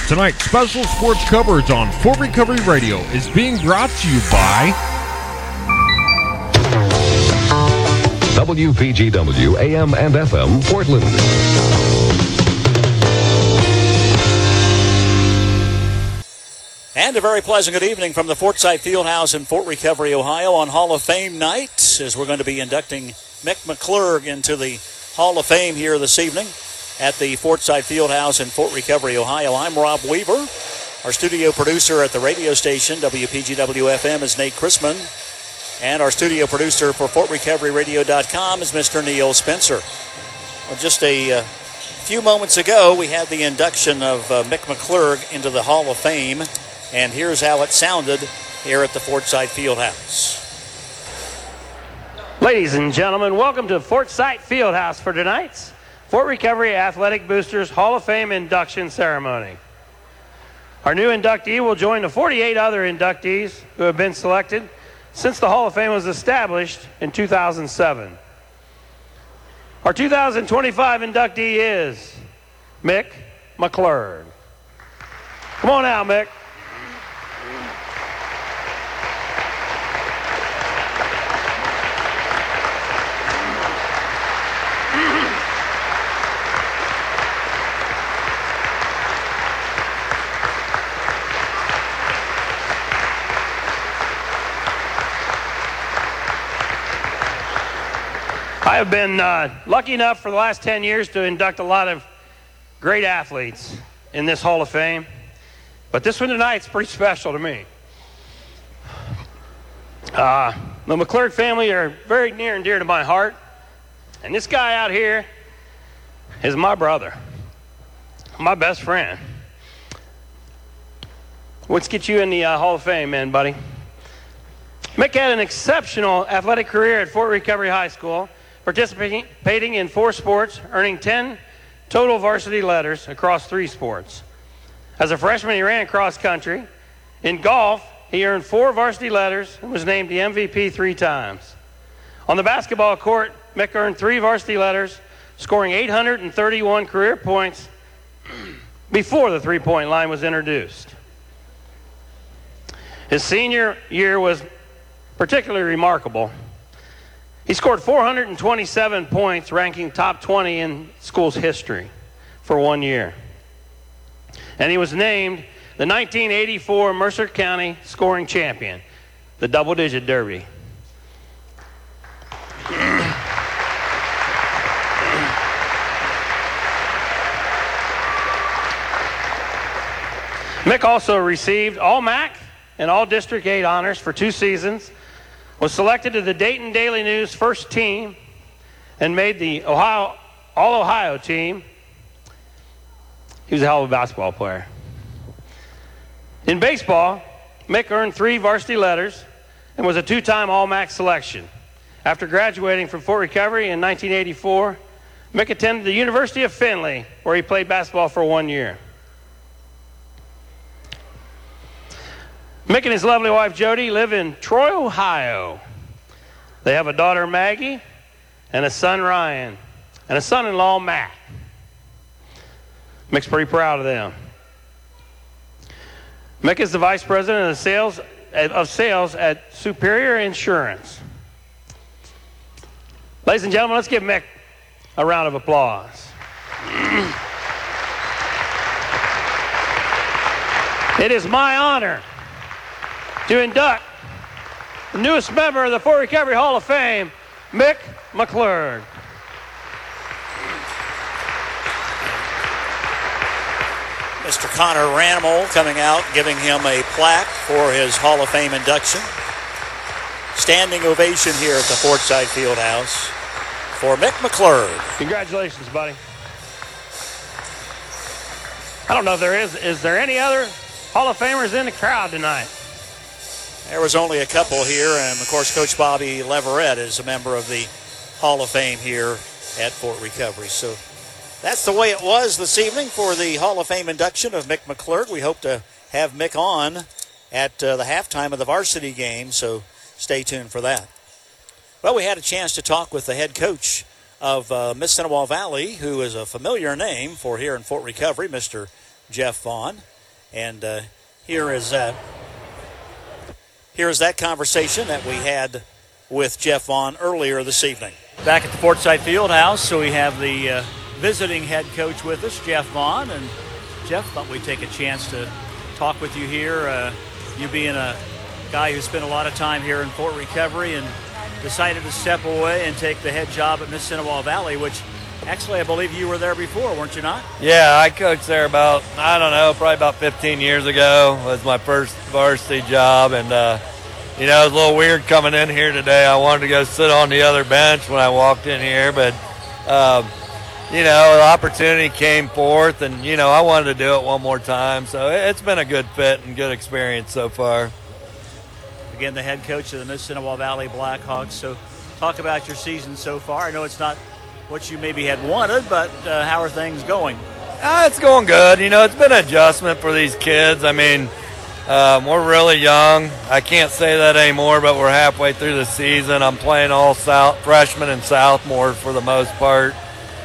Tonight's special sports coverage on Fort Recovery Radio is being brought to you by WPGW AM and FM Portland. And a very pleasant good evening from the Fortside Fieldhouse in Fort Recovery, Ohio on Hall of Fame night, as we're going to be inducting Mick McClurg into the Hall of Fame here this evening at the Fortside Fieldhouse in Fort Recovery, Ohio. I'm Rob Weaver. Our studio producer at the radio station, WPGW-FM, is Nate Chrisman. And our studio producer for FortRecoveryRadio.com is Mr. Neil Spencer. Well, just a few moments ago, we had the induction of Mick McClurg into the Hall of Fame. And here's how it sounded here at the Fortside Fieldhouse. Ladies and gentlemen, welcome to Fortside Fieldhouse for tonight's Fort Recovery Athletic Boosters Hall of Fame induction ceremony. Our new inductee will join the 48 other inductees who have been selected since the Hall of Fame was established in 2007. Our 2025 inductee is Mick McClurg. Come on out, Mick. I have been lucky enough for the last 10 years to induct a lot of great athletes in this Hall of Fame, but this one tonight's pretty special to me. The McClurg family are very near and dear to my heart, and this guy out here is my brother, my best friend. Let's get you in the Hall of Fame, man, buddy. Mick had an exceptional athletic career at Fort Recovery High School, participating in 4 sports, earning 10 total varsity letters across 3 sports. As a freshman, he ran cross country. In golf, he earned 4 varsity letters and was named the MVP 3 times. On the basketball court, Mick earned 3 varsity letters, scoring 831 career points before the three-point line was introduced. His senior year was particularly remarkable. He scored 427 points, ranking top 20 in school's history for 1 year. And he was named the 1984 Mercer County scoring champion, the double-digit derby. Mick also received All-MAC and All-District 8 honors for 2 seasons, was selected to the Dayton Daily News first team, and made the All-Ohio team. He was a hell of a basketball player. In baseball, Mick earned 3 varsity letters and was a 2-time All-MAC selection. After graduating from Fort Recovery in 1984, Mick attended the University of Findlay, where he played basketball for 1 year. Mick and his lovely wife, Jody, live in Troy, Ohio. They have a daughter, Maggie, and a son, Ryan, and a son-in-law, Matt. Mick's pretty proud of them. Mick is the vice president of sales at Superior Insurance. Ladies and gentlemen, let's give Mick a round of applause. It is my honor to induct the newest member of the Fort Recovery Hall of Fame, Mick McClurg. Mr. Connor Ranimal coming out, giving him a plaque for his Hall of Fame induction. Standing ovation here at the Fortside Fieldhouse for Mick McClurg. Congratulations, buddy. I don't know if there is there any other Hall of Famers in the crowd tonight? There was only a couple here, and of course Coach Bobby Leverett is a member of the Hall of Fame here at Fort Recovery. So that's the way it was this evening for the Hall of Fame induction of Mick McClurg. We hope to have Mick on at the halftime of the varsity game, so stay tuned for that. Well, we had a chance to talk with the head coach of Miss Mississinewa Valley, who is a familiar name for here in Fort Recovery, Mr. Jeff Vaughn. And here is that conversation that we had with Jeff Vaughn earlier this evening. Back at the Forsyth Fieldhouse, so we have the visiting head coach with us, Jeff Vaughn. And Jeff, thought we'd take a chance to talk with you here. You being a guy who spent a lot of time here in Fort Recovery and decided to step away and take the head job at Mississinewa Valley, which actually I believe you were there before, weren't you not? Yeah, I coached there probably about 15 years ago. It was my first varsity job, and it was a little weird coming in here today. I wanted to go sit on the other bench when I walked in here, but the opportunity came forth, and I wanted to do it one more time. So it's been a good fit and good experience so far. Again, the head coach of the Mississinewa Valley Blackhawks. So talk about your season so far. I know it's not what you maybe had wanted, but how are things going? It's going good. It's been an adjustment for these kids. I mean, we're really young. I can't say that anymore, but we're halfway through the season. I'm playing all freshmen and sophomores for the most part.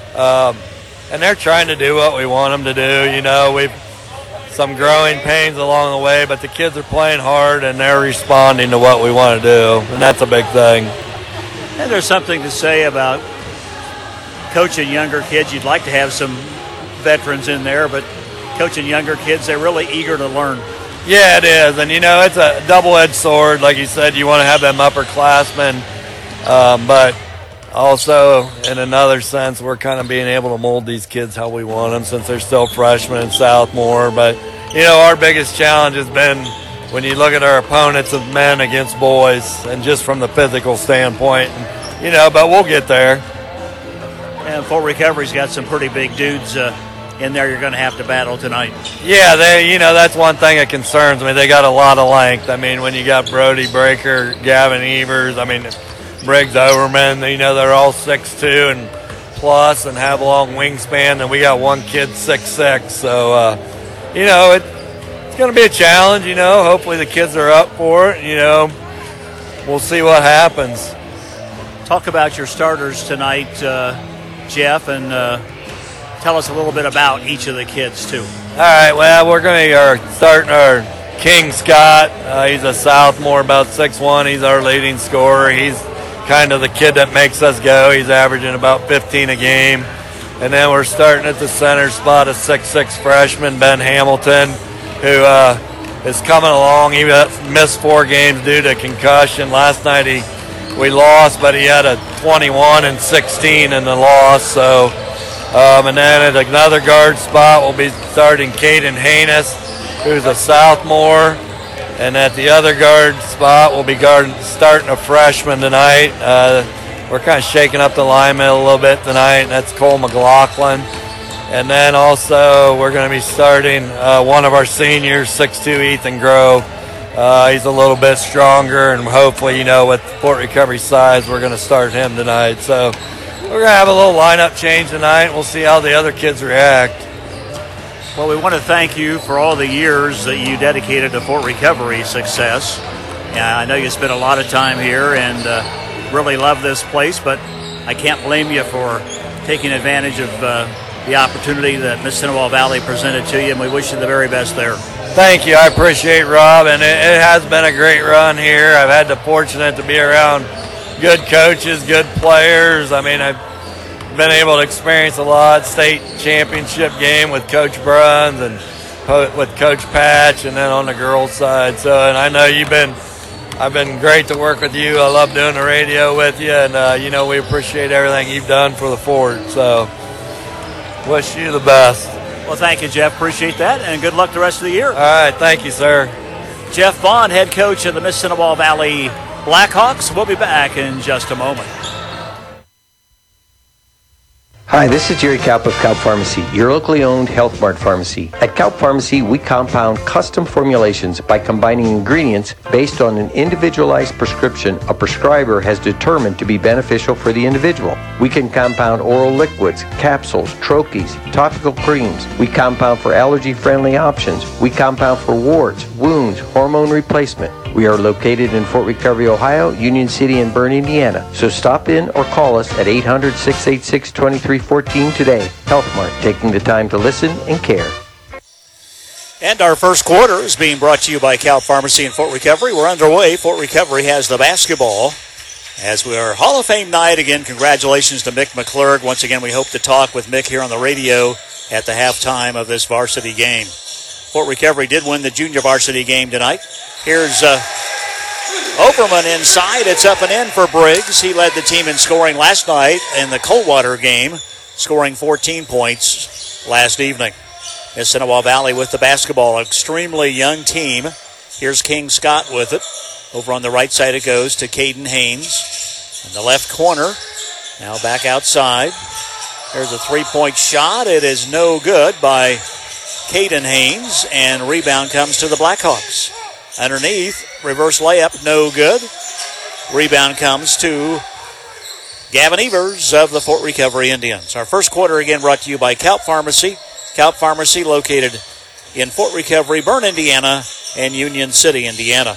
And they're trying to do what we want them to do. We've some growing pains along the way, but the kids are playing hard and they're responding to what we want to do, and that's a big thing. And there's something to say about coaching younger kids. You'd like to have some veterans in there, but coaching younger kids, they're really eager to learn. Yeah, it is, and it's a double-edged sword. Like you said, you want to have them upperclassmen, but also, in another sense, we're kind of being able to mold these kids how we want them since they're still freshmen and sophomore. But, our biggest challenge has been when you look at our opponents of men against boys and just from the physical standpoint, but we'll get there. And Fort Recovery's got some pretty big dudes in there you're going to have to battle tonight. Yeah, that's one thing that concerns me. They got a lot of length. I mean, when you got Brody Breaker, Gavin Evers, Briggs Overman, they're all 6'2" and plus and have long wingspan, and we got one kid 6'6". So, it's going to be a challenge, Hopefully the kids are up for it, We'll see what happens. Talk about your starters tonight, Jeff, and tell us a little bit about each of the kids, too. All right, well, we're going to starting our King Scott. He's a sophomore, about 6'1". He's our leading scorer. He's kind of the kid that makes us go. He's averaging about 15 a game. And then we're starting at the center spot, a 6'6" freshman, Ben Hamilton, who is coming along. He missed 4 games due to concussion. Last night we lost, but he had a 21 and 16 in the loss. So, and then at another guard spot, we'll be starting Caden Haynes, who's a sophomore. And at the other guard spot, we'll be starting a freshman tonight. We're kind of shaking up the linemen a little bit tonight, and that's Cole McLaughlin. And then also we're going to be starting one of our seniors, 6'2", Ethan Grove. He's a little bit stronger, and hopefully, with Fort Recovery size, we're going to start him tonight. So we're going to have a little lineup change tonight. We'll see how the other kids react. Well, we want to thank you for all the years that you dedicated to Fort Recovery success. I know you spent a lot of time here and really love this place, but I can't blame you for taking advantage of the opportunity that Mississinewa Valley presented to you, and we wish you the very best there. Thank you. I appreciate it, Rob, and it has been a great run here. I've had the fortunate to be around good coaches, good players. I've been able to experience a lot. State championship game with Coach Bruns and with Coach Patch, and then on the girls' side. So, and I know I've been great to work with you. I love doing the radio with you, and we appreciate everything you've done for the Fort. So, wish you the best. Well, thank you, Jeff. Appreciate that, and good luck the rest of the year. All right, thank you, sir. Jeff Vaughn, head coach of the Mississinewa Valley Blackhawks. We'll be back in just a moment. Hi, this is Jerry Kaup of Kaup Pharmacy, your locally owned Health Mart pharmacy. At Kaup Pharmacy, we compound custom formulations by combining ingredients based on an individualized prescription a prescriber has determined to be beneficial for the individual. We can compound oral liquids, capsules, troches, topical creams. We compound for allergy-friendly options. We compound for warts, wounds, hormone replacement. We are located in Fort Recovery, Ohio, Union City, and Bern, Indiana. So stop in or call us at 800-686-2314 today. Health Mart, taking the time to listen and care. And our first quarter is being brought to you by Cal Pharmacy in Fort Recovery. We're underway. Fort Recovery has the basketball as we are Hall of Fame night. Again, congratulations to Mick McClurg. Once again, we hope to talk with Mick here on the radio at the halftime of this varsity game. Fort Recovery did win the junior varsity game tonight. Here's Overman inside. It's up and in for Briggs. He led the team in scoring last night in the Coldwater game, scoring 14 points last evening. Miss Seneca Valley with the basketball. Extremely young team. Here's King Scott with it. Over on the right side it goes to Caden Haynes. In the left corner. Now back outside. There's a three-point shot. It is no good by Caden Haynes. And rebound comes to the Blackhawks. Underneath, reverse layup, no good. Rebound comes to Gavin Evers of the Fort Recovery Indians. Our first quarter again brought to you by Calp Pharmacy. Calp Pharmacy located in Fort Recovery, Bern, Indiana, and Union City, Indiana.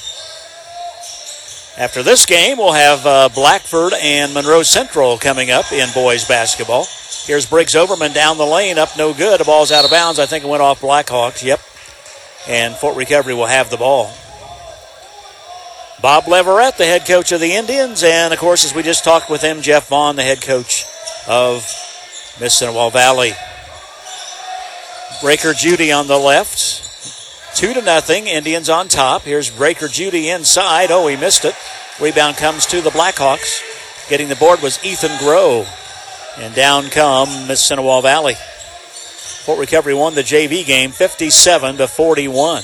After this game, we'll have Blackford and Monroe Central coming up in boys basketball. Here's Briggs Overman down the lane, up no good. The ball's out of bounds. I think it went off Blackhawks. Yep. And Fort Recovery will have the ball. Bob Leverett, the head coach of the Indians, and of course, as we just talked with him, Jeff Vaughn, the head coach of Miss Seneca Valley. Breaker Judy on the left. 2-0. Indians on top. Here's Breaker Judy inside. Oh, he missed it. Rebound comes to the Blackhawks. Getting the board was Ethan Grove. And down come Miss Seneca Valley. Fort Recovery won the JV game 57-41.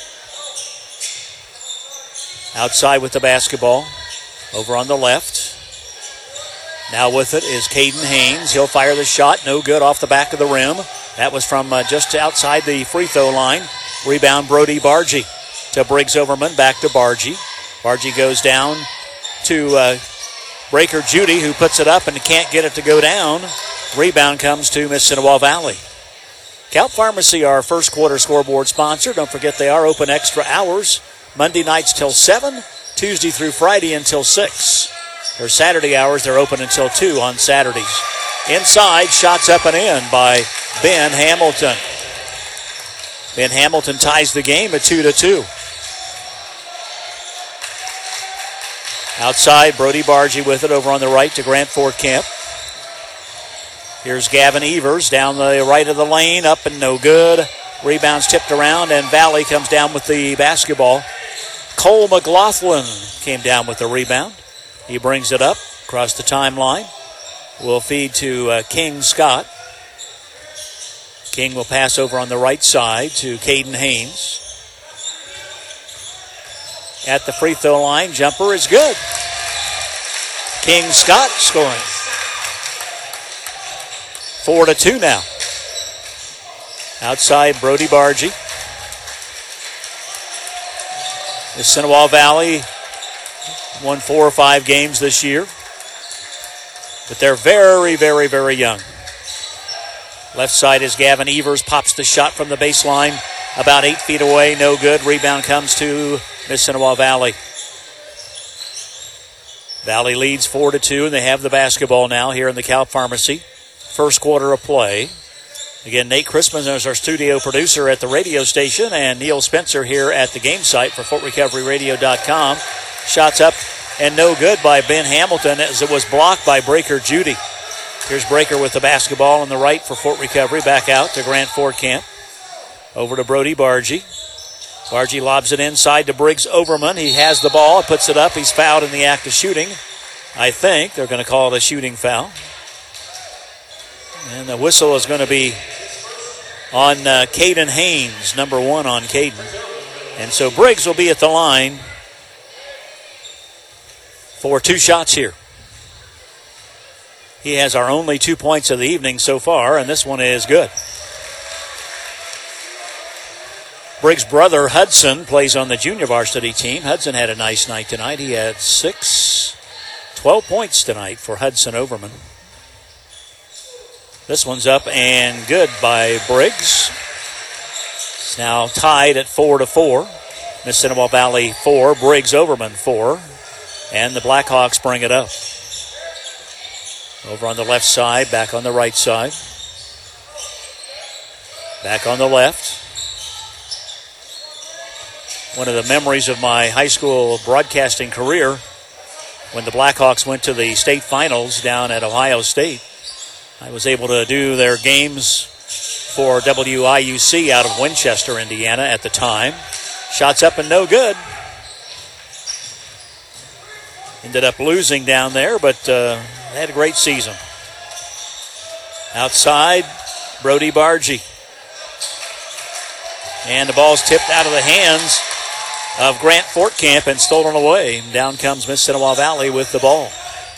Outside with the basketball. Over on the left. Now with it is Caden Haynes. He'll fire the shot. No good off the back of the rim. That was from just outside the free throw line. Rebound Brody Bargy to Briggs Overman. Back to Bargy. Bargy goes down to Breaker Judy, who puts it up and can't get it to go down. Rebound comes to Miss Seneca Valley. Calp Pharmacy, our first quarter scoreboard sponsor. Don't forget they are open extra hours. Monday nights till 7, Tuesday through Friday until 6. Their Saturday hours, they're open until 2 on Saturdays. Inside, shots up and in by Ben Hamilton. Ben Hamilton ties the game at 2-2. Outside, Brody Bargy with it over on the right to Grant Fort Camp. Here's Gavin Evers down the right of the lane, up and no good. Rebounds tipped around, and Valley comes down with the basketball. Cole McLaughlin came down with the rebound. He brings it up across the timeline. Will feed to King Scott. King will pass over on the right side to Caden Haynes. At the free throw line, jumper is good. King Scott scoring. 4-2 now. Outside, Brody Bargy. The Seneca Valley won 4 or 5 games this year. But they're very, very, very young. Left side is Gavin Evers. Pops the shot from the baseline. About 8 feet away. No good. Rebound comes to Miss Seneca Valley. Valley leads 4-2, and they have the basketball now here in the Calp Pharmacy. First quarter of play. Again, Nate Christman is our studio producer at the radio station, and Neil Spencer here at the game site for FortRecoveryRadio.com. Shots up and no good by Ben Hamilton as it was blocked by Breaker Judy. Here's Breaker with the basketball on the right for Fort Recovery. Back out to Grant Fort Camp. Over to Brody Bargy. Bargy lobs it inside to Briggs Overman. He has the ball, puts it up. He's fouled in the act of shooting. I think they're going to call it a shooting foul. And the whistle is going to be on Caden Haynes, number 1 on Caden. And so Briggs will be at the line for 2 shots here. He has our only 2 points of the evening so far, and this one is good. Briggs' brother, Hudson, plays on the junior varsity team. Hudson had a nice night tonight. He had 12 points tonight for Hudson Overman. This one's up and good by Briggs. It's now tied at 4-4. Miss Seneca Valley 4, Briggs Overman 4. And the Blackhawks bring it up. Over on the left side, back on the right side. Back on the left. one of the memories of my high school broadcasting career when the Blackhawks went to the state finals down at Ohio State. I was able to do their games for WIUC out of Winchester, Indiana at the time. Shots up and no good. Ended up losing down there, but they had a great season. Outside, Brody Bargy. And the ball's tipped out of the hands of Grant Fortcamp and stolen away. Down comes Miss Seneca Valley with the ball.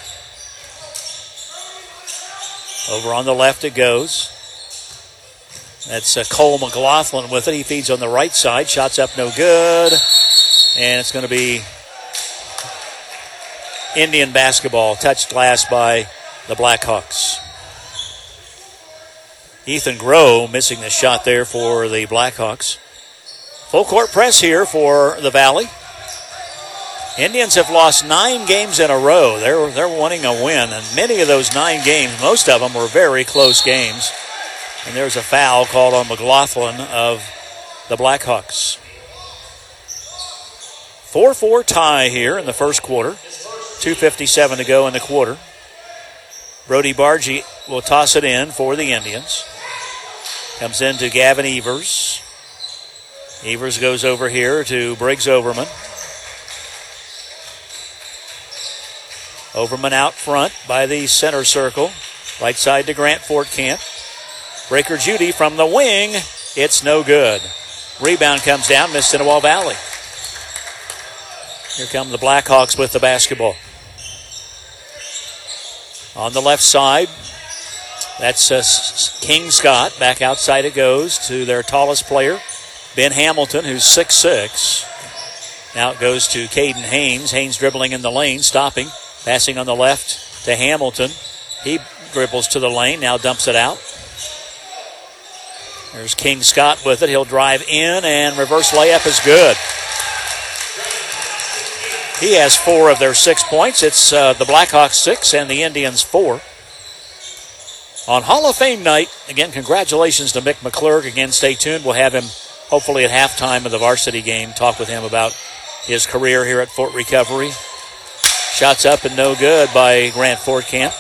Over on the left it goes. That's Cole McLaughlin with it. He feeds on the right side. Shots up no good. And it's going to be Indian basketball. Touched last by the Blackhawks. Ethan Groh missing the shot there for the Blackhawks. Full court press here for the Valley. Indians have lost 9 games in a row. They're wanting a win, and many of those 9 games, most of them were very close games. And there's a foul called on McLaughlin of the Blackhawks. 4-4 tie here in the first quarter. 2:57 to go in the quarter. Brody Bargy will toss it in for the Indians. Comes in to Gavin Evers. Evers goes over here to Briggs Overman. Overman out front by the center circle. Right side to Grant Fortcamp. Breaker Judy from the wing. It's no good. Rebound comes down, Miss Seneca Valley. Here come the Blackhawks with the basketball. On the left side, that's King Scott. Back outside it goes to their tallest player, Ben Hamilton, who's 6'6". Now it goes to Caden Haynes. Haynes dribbling in the lane, stopping. Passing on the left to Hamilton. He dribbles to the lane, now dumps it out. There's King Scott with it. He'll drive in, and reverse layup is good. He has 4 of their 6 points. It's the Blackhawks 6 and the Indians 4. On Hall of Fame night, again, congratulations to Mick McClurg. Again, stay tuned. We'll have him hopefully at halftime of the varsity game, talk with him about his career here at Fort Recovery. Shots up and no good by Grant Fortcamp.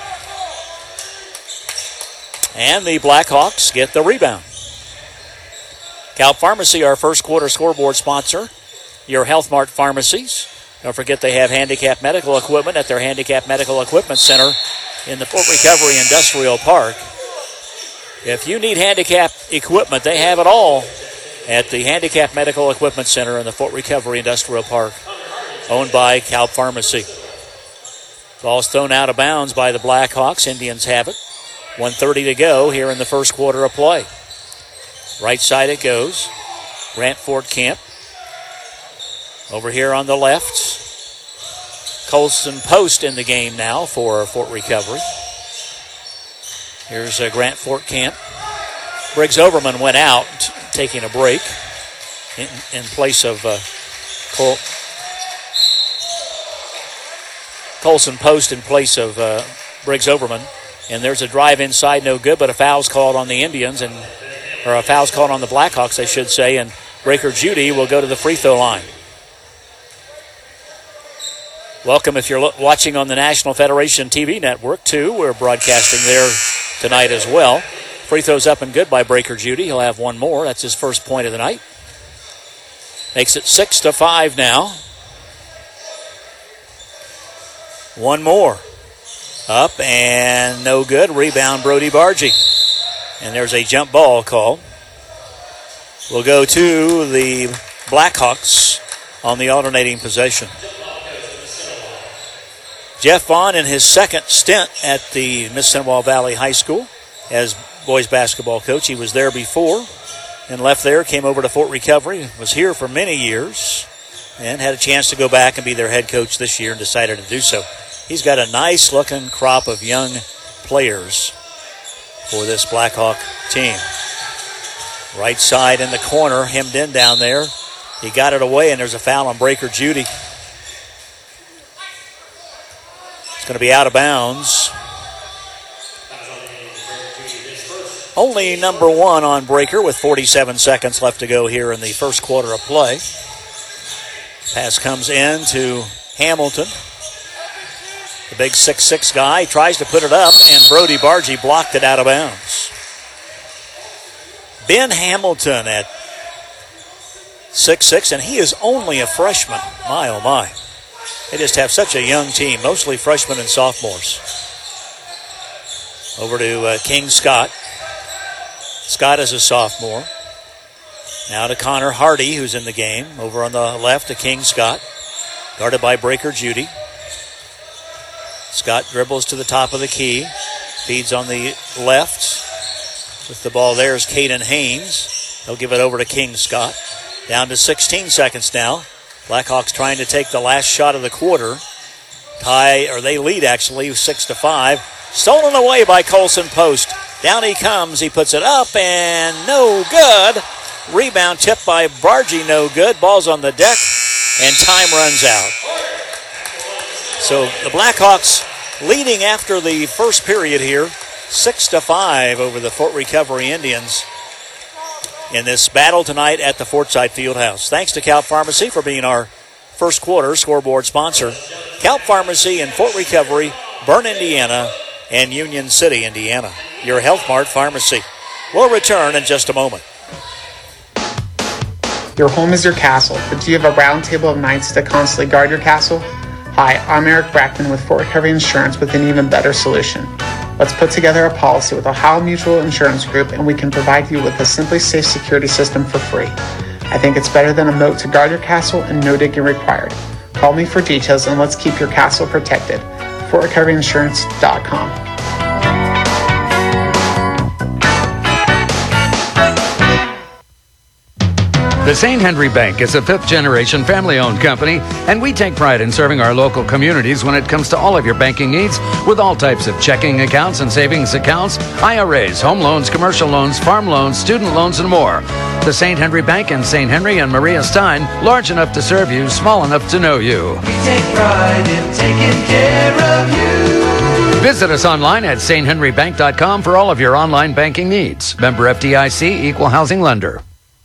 And the Blackhawks get the rebound. Cal Pharmacy, our first quarter scoreboard sponsor. Your Health Mart pharmacies. Don't forget they have handicap medical equipment at their Handicap Medical Equipment Center in the Fort Recovery Industrial Park. If you need handicap equipment, they have it all at the Handicap Medical Equipment Center in the Fort Recovery Industrial Park, owned by Cal Pharmacy. Ball's thrown out of bounds by the Blackhawks. Indians have it. 1:30 to go here in the first quarter of play. Right side it goes. Grant Fortcamp. Over here on the left. Colson Post in the game now for Fort Recovery. Here's Grant Fortcamp. Briggs Overman went out, taking a break in place of Colson Post in place of Briggs Overman. And there's a drive inside, no good, but a foul's called on the Indians, or a foul's called on the Blackhawks, I should say, and Breaker Judy will go to the free throw line. Welcome if you're watching on the National Federation TV network, too. We're broadcasting there tonight as well. Free throw's up and good by Breaker Judy. He'll have one more. That's his first point of the night. Makes it 6-5 now. One more. Up and no good. Rebound Brody Bargy. And there's a jump ball called. We'll go to the Blackhawks on the alternating possession. Jeff Vaughn in his second stint at the Miss Seneca Valley High School as boys basketball coach. He was there before and left there, came over to Fort Recovery, was here for many years, and had a chance to go back and be their head coach this year and decided to do so. He's got a nice-looking crop of young players for this Blackhawk team. Right side in the corner, hemmed in down there. He got it away, and there's a foul on Breaker Judy. It's going to be out of bounds. Only number 1 on Breaker with 47 seconds left to go here in the first quarter of play. Pass comes in to Hamilton. The big 6'6" guy tries to put it up, and Brody Bargy blocked it out of bounds. Ben Hamilton at 6'6", and he is only a freshman. My, oh my. They just have such a young team, mostly freshmen and sophomores. Over to King Scott. Scott is a sophomore. Now to Connor Hardy, who's in the game. Over on the left to King Scott. Guarded by Breaker Judy. Scott dribbles to the top of the key. Feeds on the left. With the ball there is Caden Haynes. He'll give it over to King Scott. Down to 16 seconds now. Blackhawks trying to take the last shot of the quarter. They lead actually 6-5. Stolen away by Colson Post. Down he comes. He puts it up and no good. Rebound tipped by Bargy, no good. Ball's on the deck and time runs out. So the Blackhawks leading after the first period here, 6-5 over the Fort Recovery Indians in this battle tonight at the Fortside Fieldhouse. Thanks to Calp Pharmacy for being our first quarter scoreboard sponsor. Calp Pharmacy in Fort Recovery, Bern, Indiana, and Union City, Indiana. Your Health Mart Pharmacy. We'll return in just a moment. Your home is your castle, but do you have a round table of knights to constantly guard your castle? Hi, I'm Eric Brackman with Fort Recovery Insurance with an even better solution. Let's put together a policy with Ohio Mutual Insurance Group and we can provide you with a Simply Safe security system for free. I think it's better than a moat to guard your castle and no digging required. Call me for details and let's keep your castle protected. FortRecoveryInsurance.com. The St. Henry Bank is a fifth-generation family-owned company, and we take pride in serving our local communities when it comes to all of your banking needs with all types of checking accounts and savings accounts, IRAs, home loans, commercial loans, farm loans, student loans, and more. The St. Henry Bank in St. Henry and Maria Stein, large enough to serve you, small enough to know you. We take pride in taking care of you. Visit us online at sthenrybank.com for all of your online banking needs. Member FDIC, Equal Housing Lender.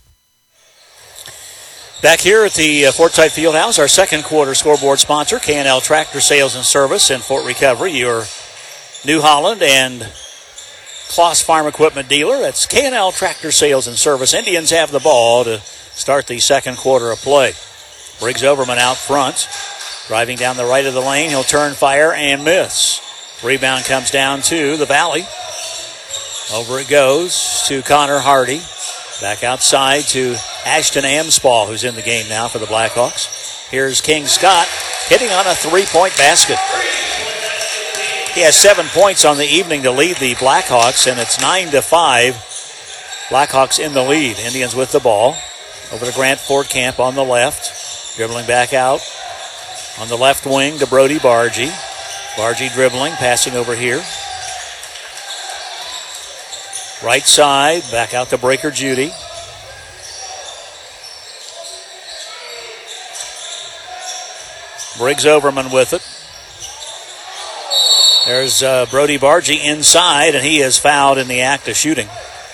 Back here at the Fortside Fieldhouse, our second quarter scoreboard sponsor, K&L Tractor Sales and Service in Fort Recovery, your New Holland and Kloss Farm Equipment dealer. That's K&L Tractor Sales and Service. Indians have the ball to start the second quarter of play. Briggs Overman out front, driving down the right of the lane. He'll turn, fire, and miss. Rebound comes down to the Valley. Over it goes to Connor Hardy. Back outside to Ashton Amspaugh, who's in the game now for the Blackhawks. Here's King Scott hitting on a three-point basket. He has 7 points on the evening to lead the Blackhawks, and it's 9-5. Blackhawks in the lead. Indians with the ball. Over to Grant Fortcamp on the left. Dribbling back out on the left wing to Brody Bargy. Bargy dribbling, passing over here. Right side, back out to Breaker Judy. Briggs Overman with it. There's Brody Bargy inside, and he is fouled in the act of shooting.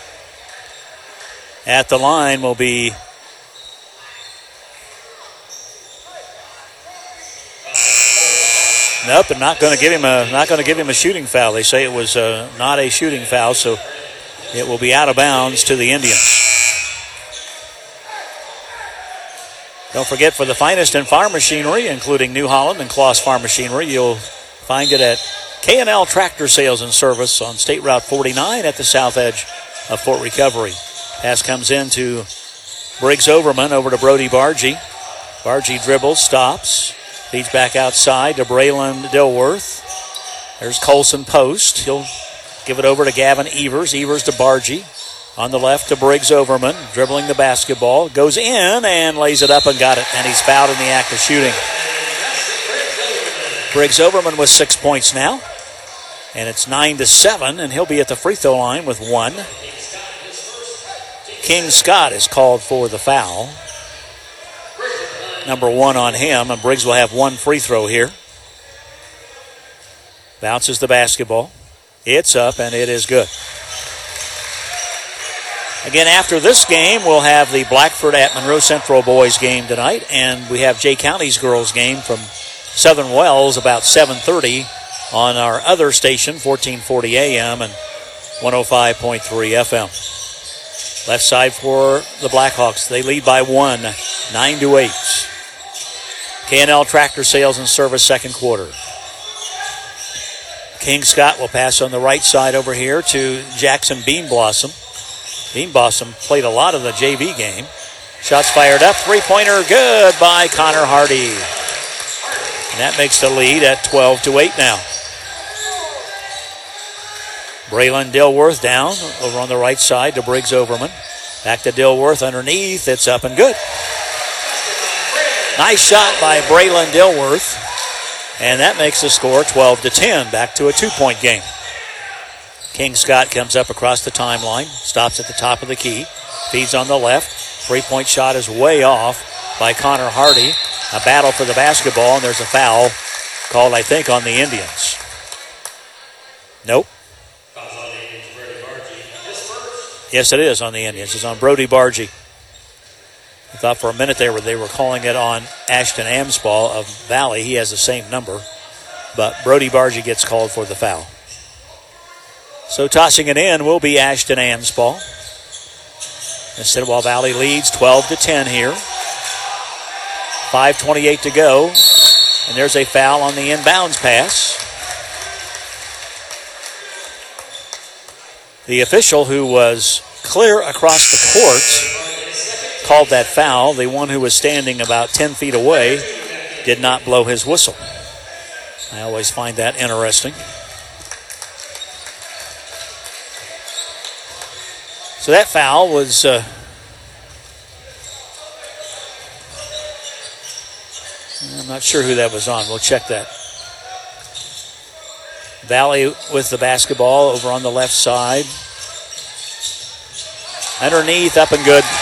At the line will be nope, and not going to give him a shooting foul. They say it was not a shooting foul, so it will be out of bounds to the Indians. Don't forget, for the finest in farm machinery, including New Holland and Kloss Farm Machinery, you'll find it at K&L Tractor Sales and Service on State Route 49 at the south edge of Fort Recovery. Pass comes in to Briggs Overman over to Brody Bargy. Bargy dribbles, stops, feeds back outside to Braylon Dilworth. There's Colson Post. He'll give it over to Gavin Evers. Evers to Bargy. On the left to Briggs Overman. Dribbling the basketball. Goes in and lays it up and got it. And he's fouled in the act of shooting. Briggs Overman with 6 points now. And it's 9-7. And he'll be at the free throw line with 1. King Scott is called for the foul. Number 1 on him. And Briggs will have 1 free throw here. Bounces the basketball. It's up, and it is good. Again, after this game, we'll have the Blackford at Monroe Central boys game tonight, and we have Jay County's girls game from Southern Wells about 7:30 on our other station, 1440 AM and 105.3 FM. Left side for the Blackhawks. They lead by 1, 9-8. K&L Tractor Sales and Service second quarter. King Scott will pass on the right side over here to Jackson Bean Blossom. Bean Blossom played a lot of the JV game. Shots fired up. Three-pointer good by Connor Hardy. And that makes the lead at 12-8 now. Braylon Dilworth down over on the right side to Briggs Overman. Back to Dilworth underneath. It's up and good. Nice shot by Braylon Dilworth. And that makes the score 12-10. Back to a 2-point game. King Scott comes up across the timeline. Stops at the top of the key. Feeds on the left. Three-point shot is way off by Connor Hardy. A battle for the basketball, and there's a foul called, I think, on the Indians. Nope. Yes, it is on the Indians. It's on Brody Bargy. I thought for a minute they were calling it on Ashton Amspaw of Valley. He has the same number, but Brody Bargy gets called for the foul. So tossing it in will be Ashton Amspaw. While Valley leads 12-10 here. 5:28 to go, and there's a foul on the inbounds pass. The official who was clear across the court called that foul. The one who was standing about 10 feet away did not blow his whistle. I always find that interesting. So that foul was I'm not sure who that was on. We'll check that. Valley with the basketball over on the left side. Underneath, up and good.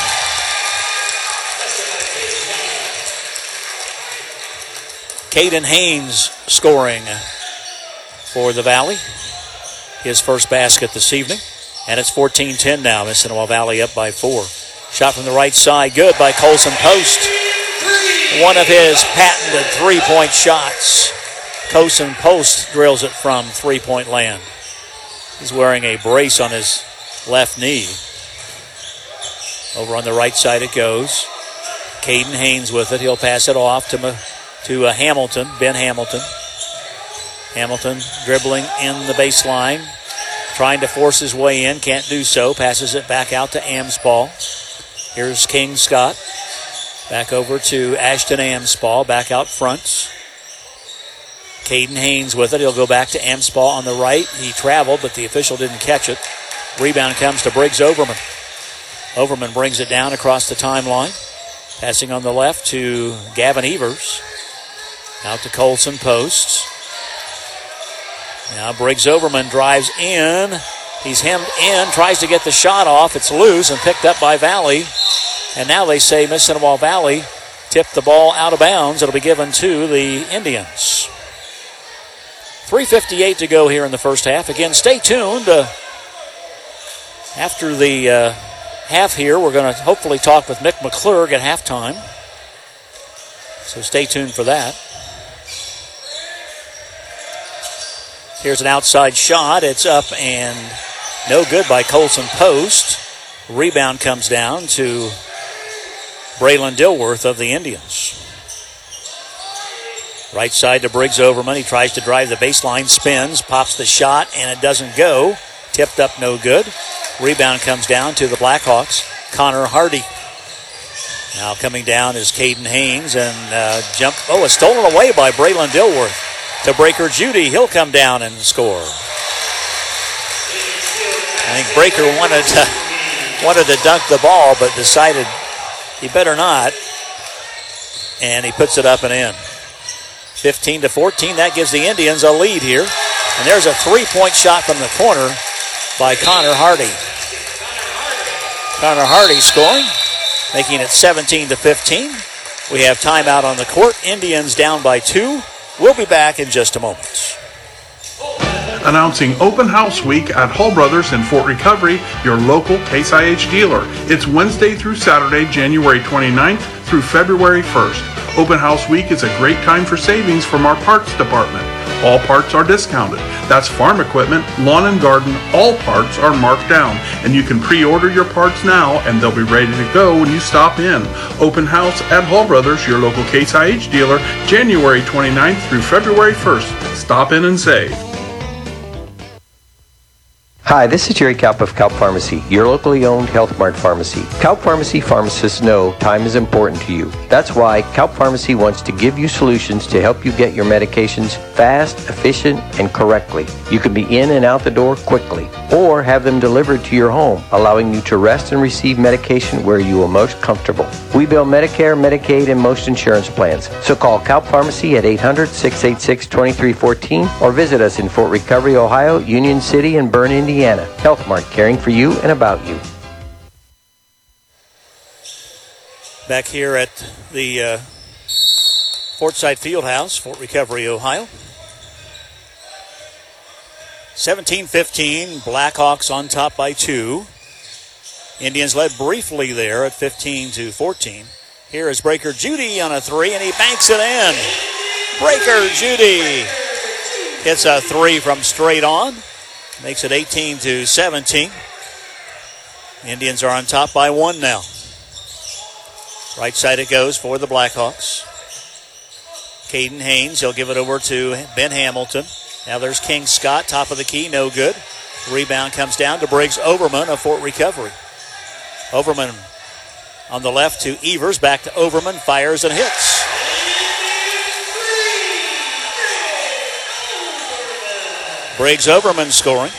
Caden Haynes scoring for the Valley. His first basket this evening. And it's 14-10 now. Mississippi Valley up by 4. Shot from the right side. Good by Colson Post. One of his patented three-point shots. Colson Post drills it from three-point land. He's wearing a brace on his left knee. Over on the right side it goes. Caden Haynes with it. He'll pass it off to Hamilton, Ben Hamilton. Hamilton dribbling in the baseline. Trying to force his way in. Can't do so. Passes it back out to Amspaw. Here's King Scott. Back over to Ashton Amspaw, back out front. Caden Haynes with it. He'll go back to Amspaw on the right. He traveled, but the official didn't catch it. Rebound comes to Briggs Overman. Overman brings it down across the timeline. Passing on the left to Gavin Evers. Out to Colson Post. Now Briggs Overman drives in. He's hemmed in, tries to get the shot off. It's loose and picked up by Valley. And now they say Mississippi Valley tipped the ball out of bounds. It'll be given to the Indians. 3:58 to go here in the first half. Again, stay tuned. After the half here, we're going to hopefully talk with Mick McClurg at halftime. So stay tuned for that. Here's an outside shot. It's up and no good by Colson Post. Rebound comes down to Braylon Dilworth of the Indians. Right side to Briggs Overman. He tries to drive the baseline, spins, pops the shot, and it doesn't go. Tipped up, no good. Rebound comes down to the Blackhawks. Connor Hardy. Now coming down is Caden Haynes, and it's stolen away by Braylon Dilworth. To Breaker Judy, he'll come down and score. I think Breaker wanted to dunk the ball, but decided he better not. And he puts it up and in. 15-14, that gives the Indians a lead here. And there's a three-point shot from the corner by Connor Hardy. Connor Hardy scoring, making it 17-15. We have timeout on the court. Indians down by 2. We'll be back in just a moment. announcing Open House Week at Hall Brothers in Fort Recovery, your local Case IH dealer. It's Wednesday through Saturday, January 29th through February 1st. Open House Week is a great time for savings from our parts department. All parts are discounted. That's farm equipment, lawn and garden, all parts are marked down. And you can pre-order your parts now and they'll be ready to go when you stop in. Open House at Hall Brothers, your local Case IH dealer, January 29th through February 1st. Stop in and save. Hi, this is Jerry Kaup of Kaup Pharmacy, your locally owned Health Mart pharmacy. Kaup Pharmacy pharmacists know time is important to you. That's why Kaup Pharmacy wants to give you solutions to help you get your medications fast, efficient, and correctly. You can be in and out the door quickly, or have them delivered to your home, allowing you to rest and receive medication where you are most comfortable. We bill Medicare, Medicaid, and most insurance plans. So call Kaup Pharmacy at 800-686-2314 or visit us in Fort Recovery, Ohio, Union City, and Bern, Indiana. Health Mart, caring for you and about you. Back here at the Fortside Fieldhouse, Fort Recovery, Ohio. 17-15, Blackhawks on top by 2. Indians led briefly there at 15-14. Here is Breaker Judy on a 3, and he banks it in. Breaker Judy hits a 3 from straight on. Makes it 18-17. Indians are on top by 1 now. Right side it goes for the Blackhawks. Caden Haynes, he'll give it over to Ben Hamilton. Now there's King Scott, top of the key, no good. Rebound comes down to Briggs Overman of Fort Recovery. Overman on the left to Evers, back to Overman, fires and hits. Briggs Overman scoring.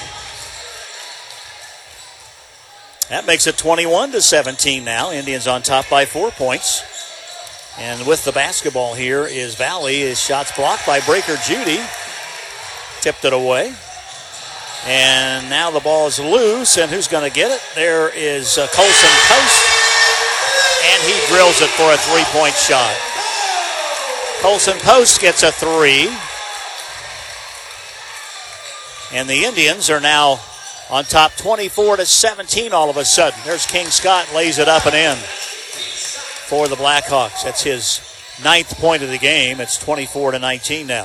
That makes it 21-17 now. Indians on top by 4 points. And with the basketball here is Valley. His shot's blocked by Breaker Judy. Tipped it away. And now the ball is loose. And who's going to get it? There is Colson Post. And he drills it for a 3-point shot. Colson Post gets a 3. And the Indians are now on top 24-17 all of a sudden. There's King Scott, lays it up and in for the Blackhawks. That's his 9th point of the game. It's 24-19 now.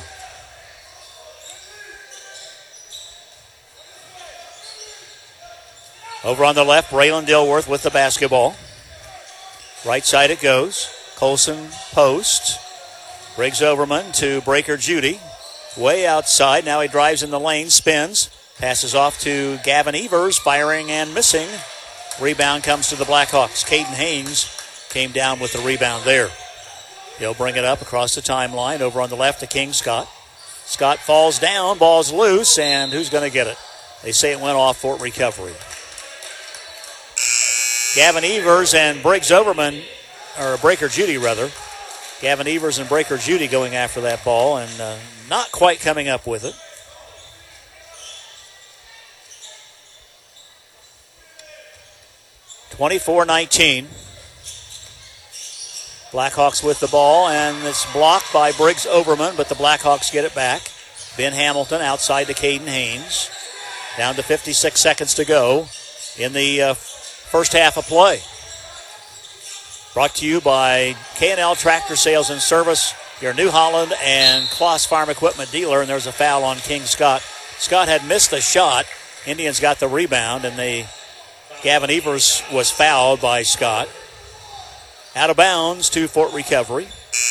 Over on the left, Braylon Dilworth with the basketball. Right side it goes. Colson Post. Briggs Overman to Breaker Judy. Way outside. Now he drives in the lane, spins, passes off to Gavin Evers, firing and missing. Rebound comes to the Blackhawks. Caden Haynes came down with the rebound there. He'll bring it up across the timeline. Over on the left to King Scott. Scott falls down, ball's loose, and who's going to get it? They say it went off Fort Recovery. Gavin Evers and Briggs Overman, or Breaker Judy rather. Gavin Evers and Breaker Judy going after that ball and not quite coming up with it. (24-19). Blackhawks with the ball, and it's blocked by Briggs Overman, but the Blackhawks get it back. Ben Hamilton outside to Caden Haynes. Down to 56 seconds to go in the first half of play. Brought to you by K&L Tractor Sales and Service, your New Holland and Kloss Farm Equipment dealer, and there's a foul on King Scott. Scott had missed the shot. Indians got the rebound, and Gavin Evers was fouled by Scott. Out of bounds to Fort Recovery.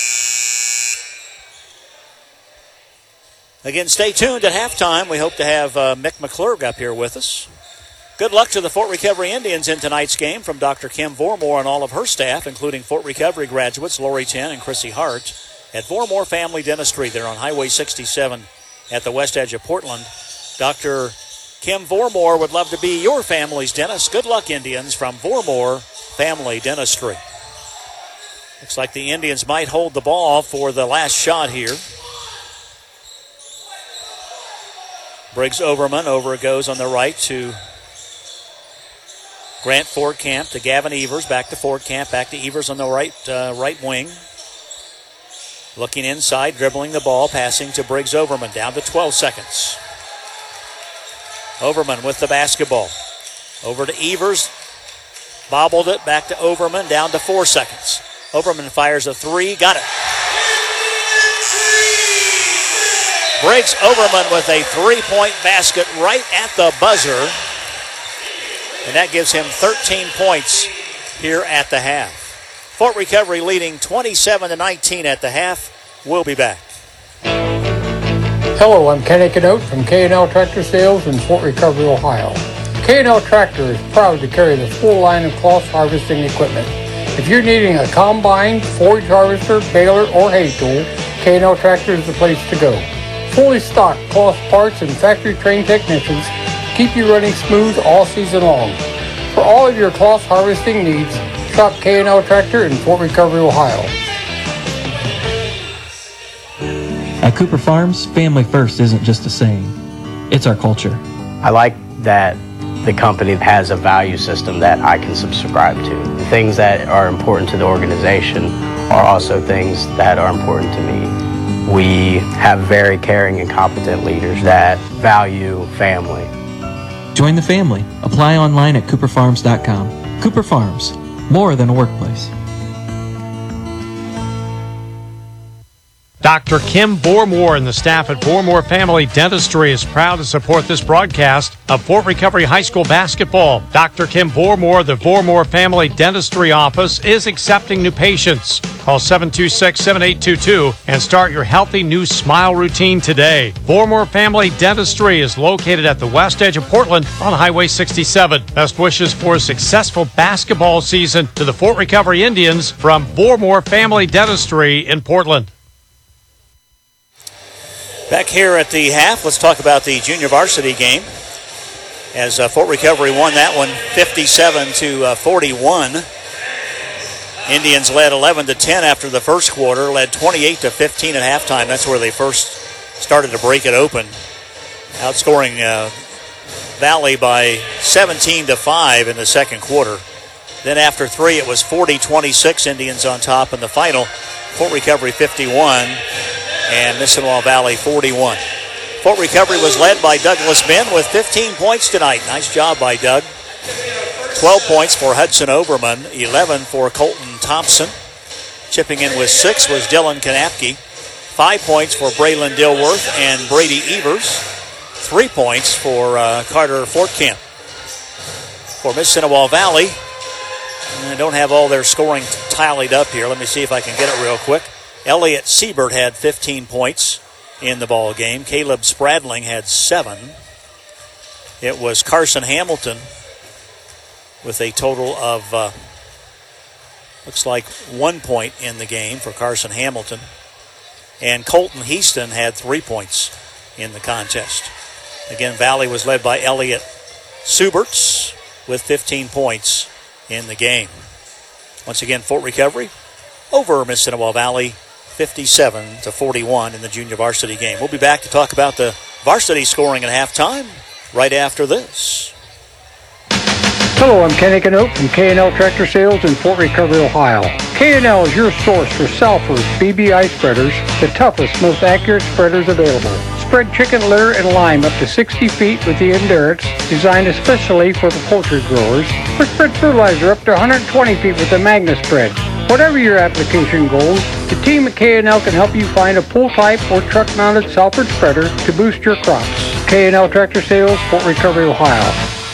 Again, stay tuned at halftime. We hope to have Mick McClurg up here with us. Good luck to the Fort Recovery Indians in tonight's game from Dr. Kim Vormore and all of her staff, including Fort Recovery graduates Lori Ten and Chrissy Hart at Vormore Family Dentistry. They're on Highway 67 at the west edge of Portland. Dr. Kim Vormore would love to be your family's dentist. Good luck, Indians, from Vormore Family Dentistry. Looks like the Indians might hold the ball for the last shot here. Briggs Overman, over it goes on the right to Grant Fortcamp, to Gavin Evers, back to Fortcamp, back to Evers on the right wing. Looking inside, dribbling the ball, passing to Briggs Overman, down to 12 seconds. Overman with the basketball. Over to Evers. Bobbled it back to Overman. Down to 4 seconds. Overman fires a three. Got it. Briggs Overman with a three-point basket right at the buzzer. And that gives him 13 points here at the half. Fort Recovery leading 27-19 at the half. We'll be back. Hello, I'm Kenny Canote from K&L Tractor Sales in Fort Recovery, Ohio. K&L Tractor is proud to carry the full line of cloth harvesting equipment. If you're needing a combine, forage harvester, baler, or hay tool, K&L Tractor is the place to go. Fully stocked cloth parts and factory-trained technicians keep you running smooth all season long. For all of your cloth harvesting needs, shop K&L Tractor in Fort Recovery, Ohio. At Cooper Farms, family first isn't just a saying. It's our culture. I like that the company has a value system that I can subscribe to. The things that are important to the organization are also things that are important to me. We have very caring and competent leaders that value family. Join the family. Apply online at cooperfarms.com. Cooper Farms, more than a workplace. Dr. Kim Bormore and the staff at Bormore Family Dentistry is proud to support this broadcast of Fort Recovery High School basketball. Dr. Kim Bormore, the Bormore Family Dentistry office, is accepting new patients. Call 726-7822 and start your healthy new smile routine today. Bormore Family Dentistry is located at the west edge of Portland on Highway 67. Best wishes for a successful basketball season to the Fort Recovery Indians from Bormore Family Dentistry in Portland. Back here at the half, let's talk about the junior varsity game. As Fort Recovery won that one 57-41. Indians led 11-10 after the first quarter, led 28-15 at halftime. That's where they first started to break it open, outscoring Valley by 17-5 in the second quarter. Then after three, it was 40-26, Indians on top in the final. Fort Recovery 51 and Missinwall Valley 41. Fort Recovery was led by Douglas Ben with 15 points tonight. Nice job by Doug. 12 points for Hudson Overman, 11 for Colton Thompson. Chipping in with 6 was Dylan Kanapke. 5 points for Braylon Dilworth and Brady Evers. 3 points for Carter Fortcamp. For Missinwall Valley, I don't have all their scoring tallied up here. Let me see if I can get it real quick. Elliott Siebert had 15 points in the ball game. Caleb Spradling had 7. It was Carson Hamilton with a total of, looks like 1 point in the game for Carson Hamilton. And Colton Heaston had 3 points in the contest. Again, Valley was led by Elliott Sieberts with 15 points in the game. Once again, Fort Recovery over Missinwall Valley 57-41 in the junior varsity game. We'll be back to talk about the varsity scoring at halftime right after this. Hello, I'm Kenny Canote from K&L Tractor Sales in Fort Recovery, Ohio. K&L is your source for Salford BBI spreaders, the toughest, most accurate spreaders available. Spread chicken litter and lime up to 60 feet with the endurance designed especially for the poultry growers. Or spread fertilizer up to 120 feet with the Magna spread. Whatever your application goals, the team at K&L can help you find a pull-type or truck-mounted Salford spreader to boost your crops. K&L Tractor Sales, Fort Recovery, Ohio.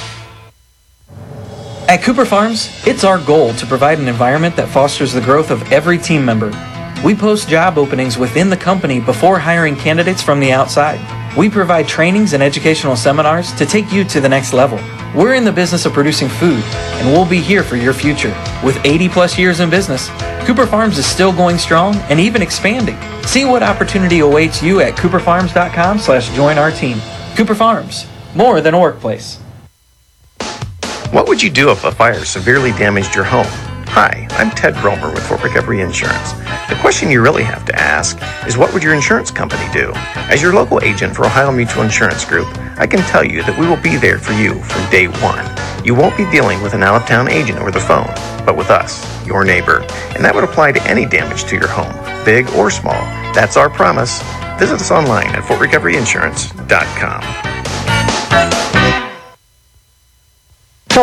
At Cooper Farms, it's our goal to provide an environment that fosters the growth of every team member. We post job openings within the company before hiring candidates from the outside. We provide trainings and educational seminars to take you to the next level. We're in the business of producing food, and we'll be here for your future. With 80-plus years in business, Cooper Farms is still going strong and even expanding. See what opportunity awaits you at cooperfarms.com/join our team. Cooper Farms, more than a workplace. What would you do if a fire severely damaged your home? Hi, I'm Ted Romer with Fort Recovery Insurance. The question you really have to ask is, what would your insurance company do? As your local agent for Ohio Mutual Insurance Group, I can tell you that we will be there for you from day one. You won't be dealing with an out-of-town agent over the phone, but with us, your neighbor. And that would apply to any damage to your home, big or small. That's our promise. Visit us online at fortrecoveryinsurance.com.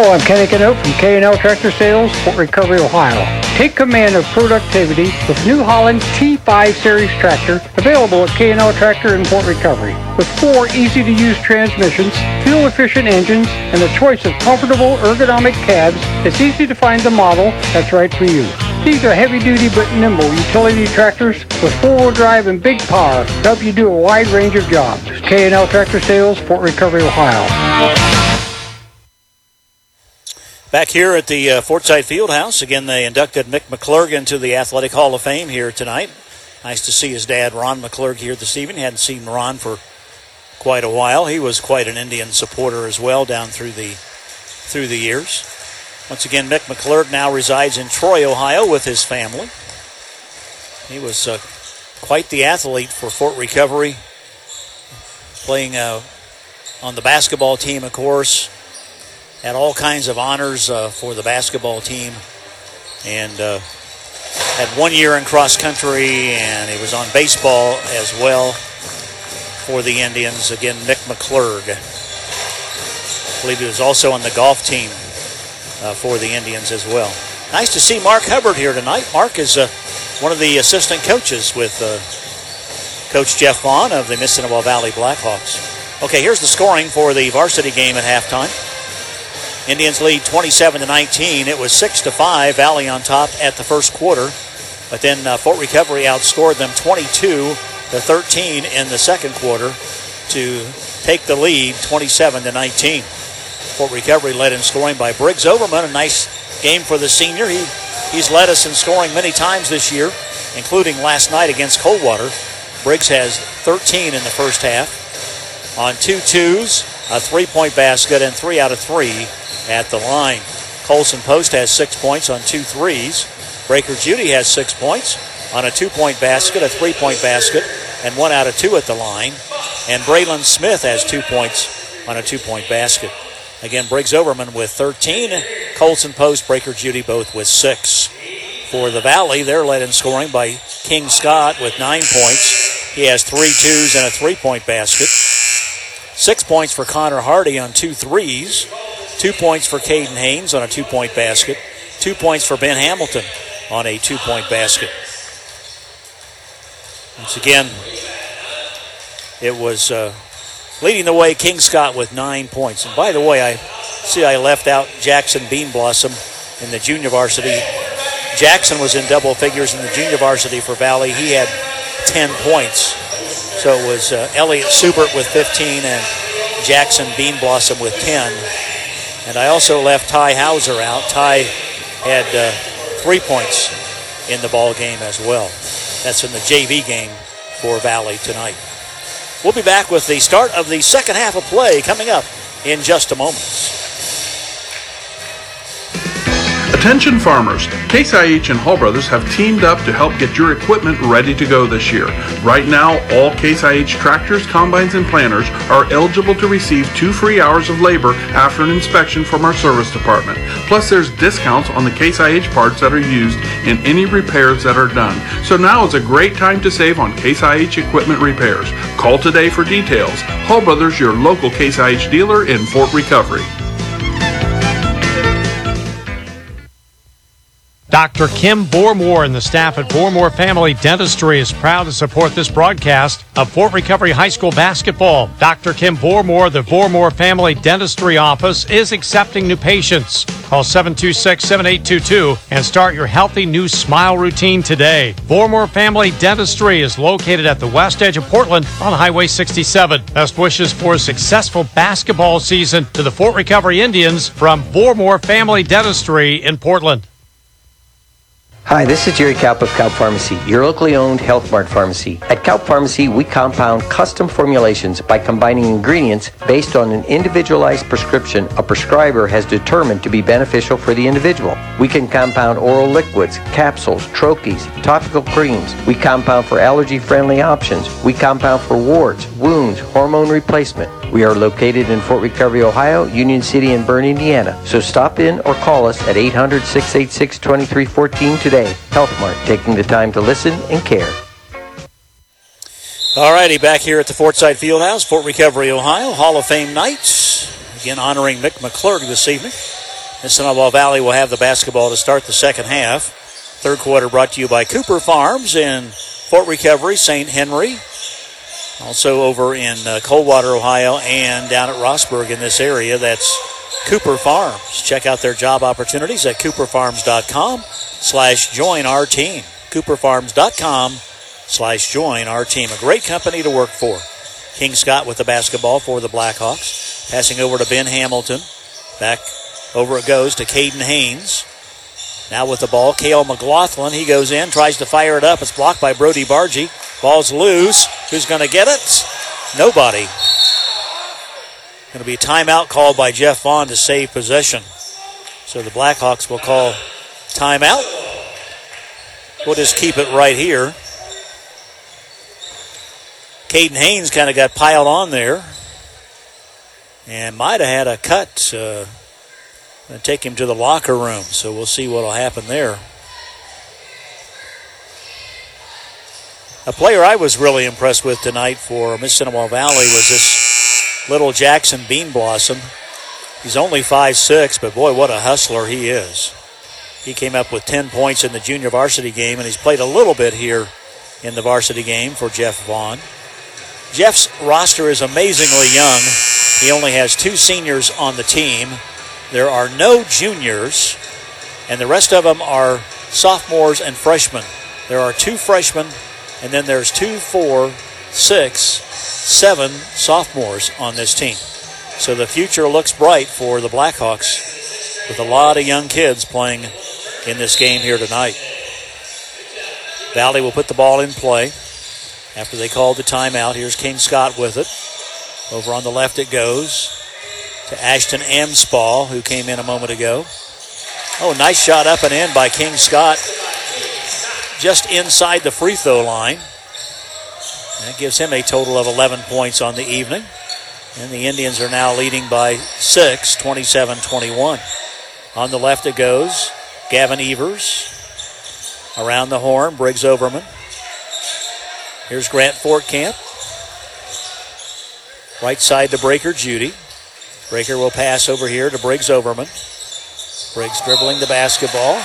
Hello, I'm Kenny Canope from K&L Tractor Sales, Fort Recovery, Ohio. Take command of productivity with New Holland T5 Series tractor available at K&L Tractor in Fort Recovery. With 4 easy-to-use transmissions, fuel-efficient engines, and a choice of comfortable ergonomic cabs, it's easy to find the model that's right for you. These are heavy-duty but nimble utility tractors with 4-wheel drive and big power to help you do a wide range of jobs. K&L Tractor Sales, Fort Recovery, Ohio. Back here at the Fortside Fieldhouse, again, they inducted Mick McClurg into the Athletic Hall of Fame here tonight. Nice to see his dad, Ron McClurg, here this evening. Hadn't seen Ron for quite a while. He was quite an Indian supporter as well down through the years. Once again, Mick McClurg now resides in Troy, Ohio with his family. He was quite the athlete for Fort Recovery, playing on the basketball team, of course. Had all kinds of honors for the basketball team, and had 1 year in cross country, and he was on baseball as well for the Indians. Again, Mick McClurg. I believe he was also on the golf team for the Indians as well. Nice to see Mark Hubbard here tonight. Mark is one of the assistant coaches with Coach Jeff Vaughn of the Mississinawa Valley Blackhawks. Okay, here's the scoring for the varsity game at halftime. Indians lead 27-19. It was 6-5. Valley on top at the first quarter, but then Fort Recovery outscored them 22-13 in the second quarter to take the lead 27-19. Fort Recovery led in scoring by Briggs Overman. A nice game for the senior. He's led us in scoring many times this year, including last night against Coldwater. Briggs has 13 in the first half on 2 twos, a 3-point basket, and 3 out of 3 at the line. Colson Post has 6 points on 2 threes. Breaker Judy has 6 points on a 2-point basket, a 3-point basket, and 1 out of 2 at the line. And Braylon Smith has 2 points on a 2-point basket. Again, Briggs Overman with 13. Colson Post, Breaker Judy both with 6. For the Valley, they're led in scoring by King Scott with 9 points. He has 3 twos and a 3-point basket. 6 points for Connor Hardy on 2 threes. 2 points for Caden Haynes on a 2-point basket. 2 points for Ben Hamilton on a 2-point basket. Once again, it was leading the way King Scott with 9 points. And by the way, I left out Jackson Bean Blossom in the junior varsity. Jackson was in double figures in the junior varsity for Valley. He had 10 points. So it was Elliot Subert with 15 and Jackson Bean Blossom with 10. And I also left Ty Hauser out. Ty had 3 points in the ball game as well. That's in the JV game for Valley tonight. We'll be back with the start of the second half of play coming up in just a moment. Attention farmers, Case IH and Hall Brothers have teamed up to help get your equipment ready to go this year. Right now, all Case IH tractors, combines, and planters are eligible to receive 2 free hours of labor after an inspection from our service department. Plus, there's discounts on the Case IH parts that are used in any repairs that are done. So now is a great time to save on Case IH equipment repairs. Call today for details. Hall Brothers, your local Case IH dealer in Fort Recovery. Dr. Kim Bormore and the staff at Bormore Family Dentistry is proud to support this broadcast of Fort Recovery High School basketball. Dr. Kim Bormore, the Bormore Family Dentistry office, is accepting new patients. Call 726-7822 and start your healthy new smile routine today. Bormore Family Dentistry is located at the west edge of Portland on Highway 67. Best wishes for a successful basketball season to the Fort Recovery Indians from Bormore Family Dentistry in Portland. Hi, this is Jerry Kaup of Kaup Pharmacy, your locally owned Health Mart pharmacy. At Kaup Pharmacy, we compound custom formulations by combining ingredients based on an individualized prescription a prescriber has determined to be beneficial for the individual. We can compound oral liquids, capsules, troches, topical creams. We compound for allergy-friendly options. We compound for warts, wounds, hormone replacement. We are located in Fort Recovery, Ohio, Union City, and Bern, Indiana. So stop in or call us at 800-686-2314 today. Health Mart, taking the time to listen and care. All righty, back here at the Fortside Fieldhouse, Fort Recovery, Ohio, Hall of Fame night. Again, honoring Mick McClurg this evening. Miss-Cinnabar Valley will have the basketball to start the second half. Third quarter brought to you by Cooper Farms in Fort Recovery, St. Henry. Also over in Coldwater, Ohio, and down at Rossburg in this area. That's Cooper Farms. Check out their job opportunities at cooperfarms.com/join our team. cooperfarms.com/join our team. A great company to work for. King Scott with the basketball for the Blackhawks. Passing over to Ben Hamilton. Back over it goes to Caden Haynes. Now with the ball, Cale McLaughlin. He goes in, tries to fire it up. It's blocked by Brody Bargy. Ball's loose. Who's going to get it? Nobody. Going to be a timeout called by Jeff Vaughn to save possession. So the Blackhawks will call timeout. We'll just keep it right here. Caden Haynes kind of got piled on there and might have had a cut and take him to the locker room. So we'll see what will happen there. A player I was really impressed with tonight for Miss-Cinnabar Valley was this little Jackson Beanblossom. He's only 5'6", but boy, what a hustler he is. He came up with 10 points in the junior varsity game, and he's played a little bit here in the varsity game for Jeff Vaughn. Jeff's roster is amazingly young. He only has 2 seniors on the team. There are no juniors, and the rest of them are sophomores and freshmen. There are 2 freshmen, and then there's 2, 4, 6, 7 sophomores on this team. So the future looks bright for the Blackhawks with a lot of young kids playing in this game here tonight. Valley will put the ball in play after they called the timeout. Here's King Scott with it. Over on the left it goes to Ashton Amspaw, who came in a moment ago. Oh, nice shot up and in by King Scott, just inside the free throw line. That gives him a total of 11 points on the evening. And the Indians are now leading by 6, 27-21. On the left it goes. Gavin Evers. Around the horn, Briggs Overman. Here's Grant Fortcamp. Right side to Breaker Judy. Breaker will pass over here to Briggs Overman. Briggs dribbling the basketball.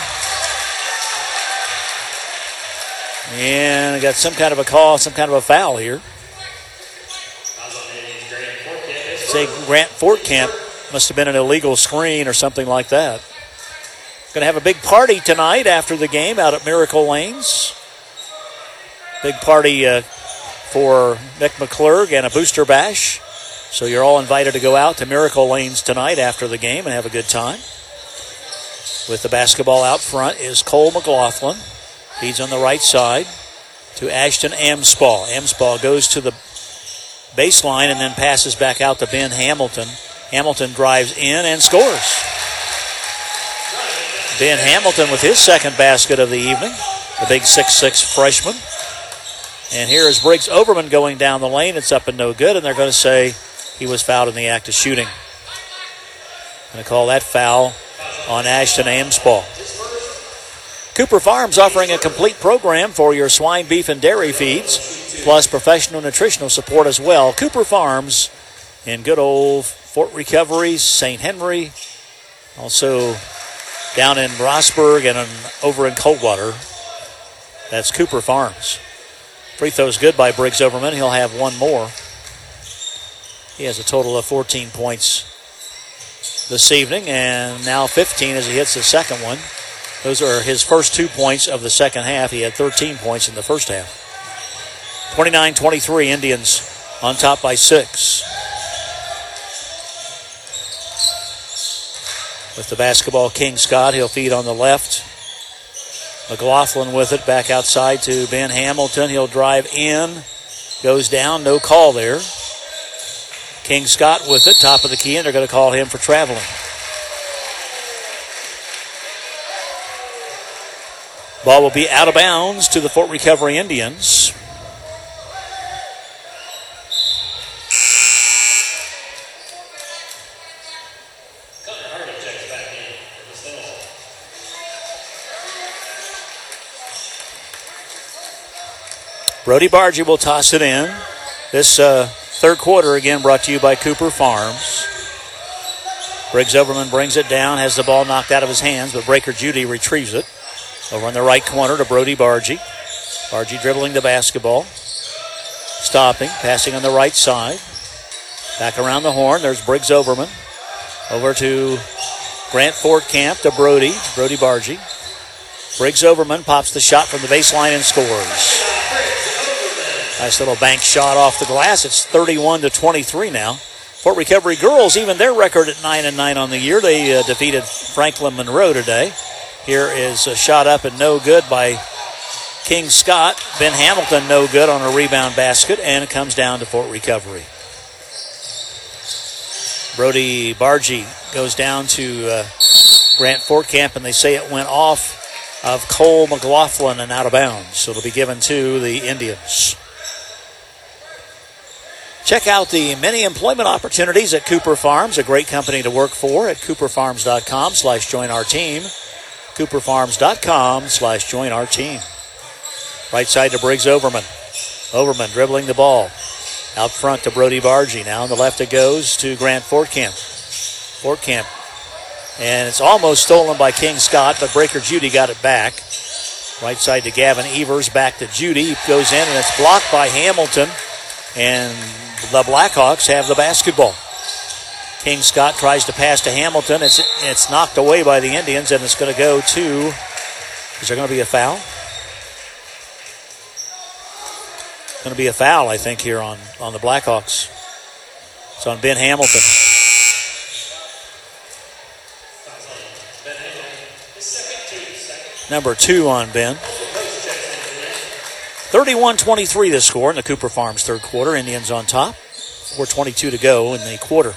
And I got some kind of a call, some kind of a foul here. Say Grant Fortcamp must have been an illegal screen or something like that. Going to have a big party tonight after the game out at Miracle Lanes. Big party for Mick McClurg and a booster bash. So you're all invited to go out to Miracle Lanes tonight after the game and have a good time. With the basketball out front is Cole McLaughlin. Feeds on the right side to Ashton Amspaw. Amspaw goes to the baseline and then passes back out to Ben Hamilton. Hamilton drives in and scores. Ben Hamilton with his second basket of the evening, the big 6'6" freshman. And here is Briggs Overman going down the lane. It's up and no good, and they're going to say he was fouled in the act of shooting. Going to call that foul on Ashton Amspaw. Cooper Farms offering a complete program for your swine, beef, and dairy feeds, plus professional nutritional support as well. Cooper Farms in good old Fort Recovery, St. Henry, also down in Rossburg and over in Coldwater. That's Cooper Farms. Free throw's good by Briggs Overman. He'll have one more. He has a total of 14 points this evening, and now 15 as he hits the second one. Those are his first 2 points of the second half. He had 13 points in the first half. 29-23, Indians on top by 6. With the basketball, King Scott. He'll feed on the left. McLaughlin with it back outside to Ben Hamilton. He'll drive in. Goes down. No call there. King Scott with it. Top of the key, and they're going to call him for traveling. Ball will be out of bounds to the Fort Recovery Indians. Brody Bargy will toss it in. This third quarter again brought to you by Cooper Farms. Briggs Overman brings it down, has the ball knocked out of his hands, but Breaker Judy retrieves it. Over in the right corner to Brody Bargy. Bargy dribbling the basketball. Stopping, passing on the right side. Back around the horn, there's Briggs Overman. Over to Grant Fortcamp to Brody Bargy. Briggs Overman pops the shot from the baseline and scores. Nice little bank shot off the glass. It's 31-23 now. Fort Recovery girls, even their record at 9-9 on the year. They defeated Franklin Monroe today. Here is a shot up and no good by King Scott. Ben Hamilton no good on a rebound basket, and it comes down to Fort Recovery. Brody Bargy goes down to Grant Fortcamp, and they say it went off of Cole McLaughlin and out of bounds. So it'll be given to the Indians. Check out the many employment opportunities at Cooper Farms, a great company to work for at cooperfarms.com/join our team. cooperfarms.com/join our team. Right side to Briggs Overman. Overman dribbling the ball. Out front to Brody Bargy. Now on the left it goes to Grant Fortcamp. Fortcamp. And it's almost stolen by King Scott, but Breaker Judy got it back. Right side to Gavin Evers. Back to Judy. Goes in and it's blocked by Hamilton. And the Blackhawks have the basketball. King Scott tries to pass to Hamilton. It's knocked away by the Indians, and it's going to go to... Is there going to be a foul? Going to be a foul, I think, here on the Blackhawks. It's on Ben Hamilton. Number 2 on Ben. 31-23 the score in the Cooper Farms third quarter. Indians on top. 4:22 to go in the quarter.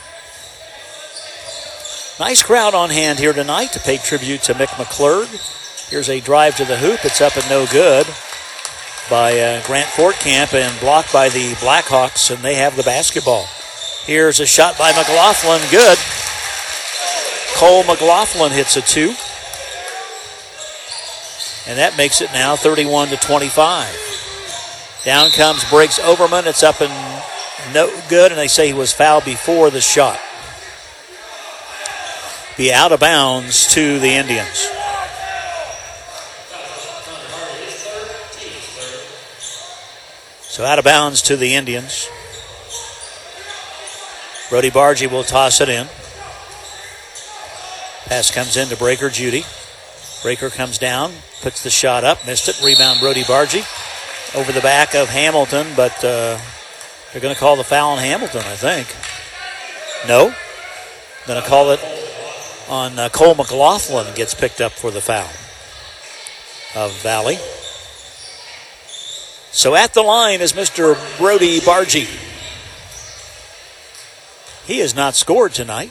Nice crowd on hand here tonight to pay tribute to Mick McClurg. Here's a drive to the hoop. It's up and no good by Grant Fortcamp and blocked by the Blackhawks, and they have the basketball. Here's a shot by McLaughlin. Good. Cole McLaughlin hits a 2. And that makes it now 31-25. Down comes Briggs Overman. It's up and no good, and they say he was fouled before the shot. Be out of bounds to the Indians. So out of bounds to the Indians. Brody Bargy will toss it in. Pass comes in to Breaker Judy. Breaker comes down, puts the shot up, missed it. Rebound Brody Bargy over the back of Hamilton, but they're going to call the foul on Hamilton, I think. No. Going to call it on Cole McLaughlin. Gets picked up for the foul of Valley. So at the line is Mr. Brody Bargy. He has not scored tonight.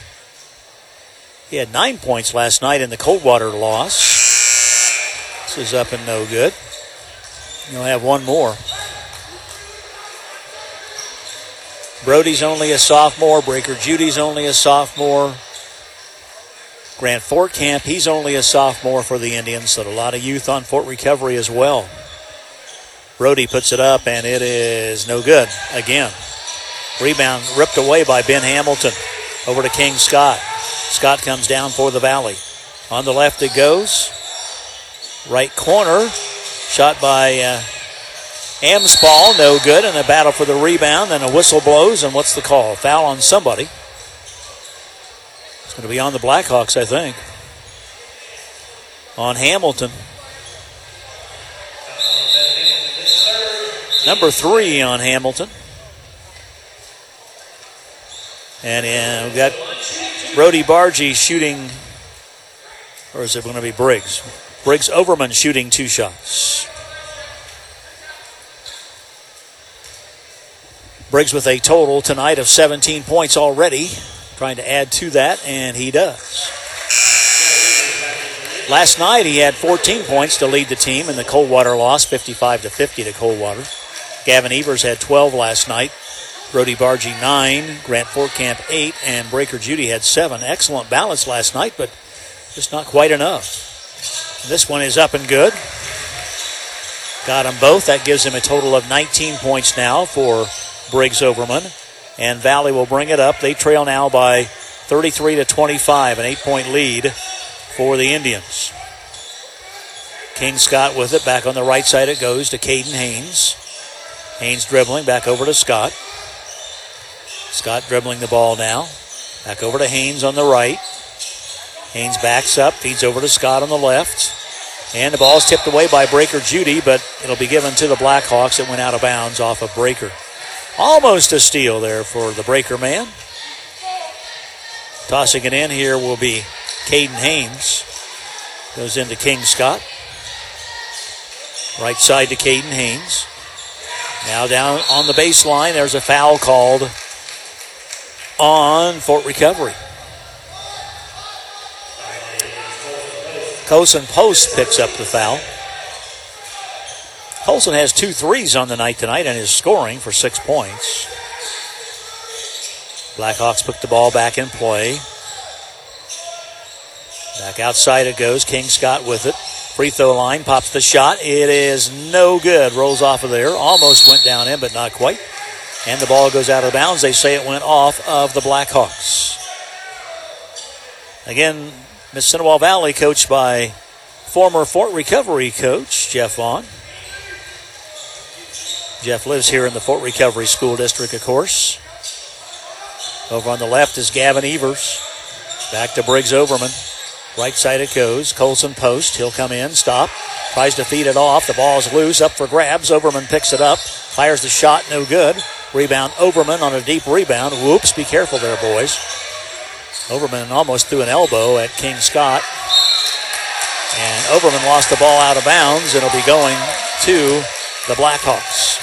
He had 9 points last night in the Coldwater loss. This is up and no good. He'll have one more. Brody's only a sophomore. Breaker Judy's only a sophomore. Grant Fortcamp, he's only a sophomore for the Indians, so a lot of youth on Fort Recovery as well. Brody puts it up, and it is no good again. Rebound ripped away by Ben Hamilton. Over to King Scott. Scott comes down for the Valley. On the left it goes. Right corner. Shot by Amspall. No good. And a battle for the rebound. Then a whistle blows. And what's the call? Foul on somebody. It's going to be on the Blackhawks, I think. On Hamilton. Number 3 on Hamilton. And we've got Brody Bargy shooting, or is it going to be Briggs? Briggs Overman shooting 2 shots. Briggs with a total tonight of 17 points already. Trying to add to that, and he does. Last night he had 14 points to lead the team in the Coldwater loss, 55-50 to Coldwater. Gavin Evers had 12 last night. Brody Bargy 9, Grant Fortcamp 8, and Breaker Judy had 7. Excellent balance last night, but just not quite enough. This one is up and good. Got them both. That gives him a total of 19 points now for Briggs Overman. And Valley will bring it up. They trail now by 33-25, an 8-point lead for the Indians. King Scott with it. Back on the right side it goes to Caden Haynes. Haynes dribbling back over to Scott. Scott dribbling the ball now. Back over to Haynes on the right. Haynes backs up, feeds over to Scott on the left. And the ball's tipped away by Breaker Judy, but it'll be given to the Blackhawks. It went out of bounds off of Breaker. Almost a steal there for the Breaker man. Tossing it in here will be Caden Haynes. Goes into King Scott. Right side to Caden Haynes. Now down on the baseline, there's a foul called on Fort Recovery. Colson Post picks up the foul. Colson has 2 threes on the night tonight and is scoring for 6 points. Blackhawks put the ball back in play. Back outside it goes. King Scott with it. Free throw line, pops the shot. It is no good. Rolls off of there. Almost went down in, but not quite. And the ball goes out of bounds. They say it went off of the Blackhawks. Again, Mississinewa Valley coached by former Fort Recovery coach Jeff Vaughn. Jeff lives here in the Fort Recovery School District, of course. Over on the left is Gavin Evers. Back to Briggs Overman. Right side it goes. Colson Post. He'll come in, stop. Tries to feed it off. The ball's loose, up for grabs. Overman picks it up. Fires the shot, no good. Rebound Overman on a deep rebound. Whoops, be careful there, boys. Overman almost threw an elbow at King Scott. And Overman lost the ball out of bounds. It'll be going to the Blackhawks.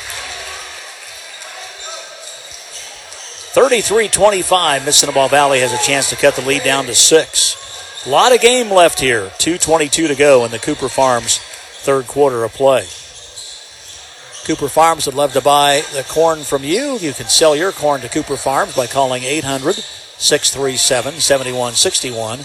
33-25, Mississinewa Valley has a chance to cut the lead down to 6. A lot of game left here. 2:22 to go in the Cooper Farms third quarter of play. Cooper Farms would love to buy the corn from you. You can sell your corn to Cooper Farms by calling 800-637-7161.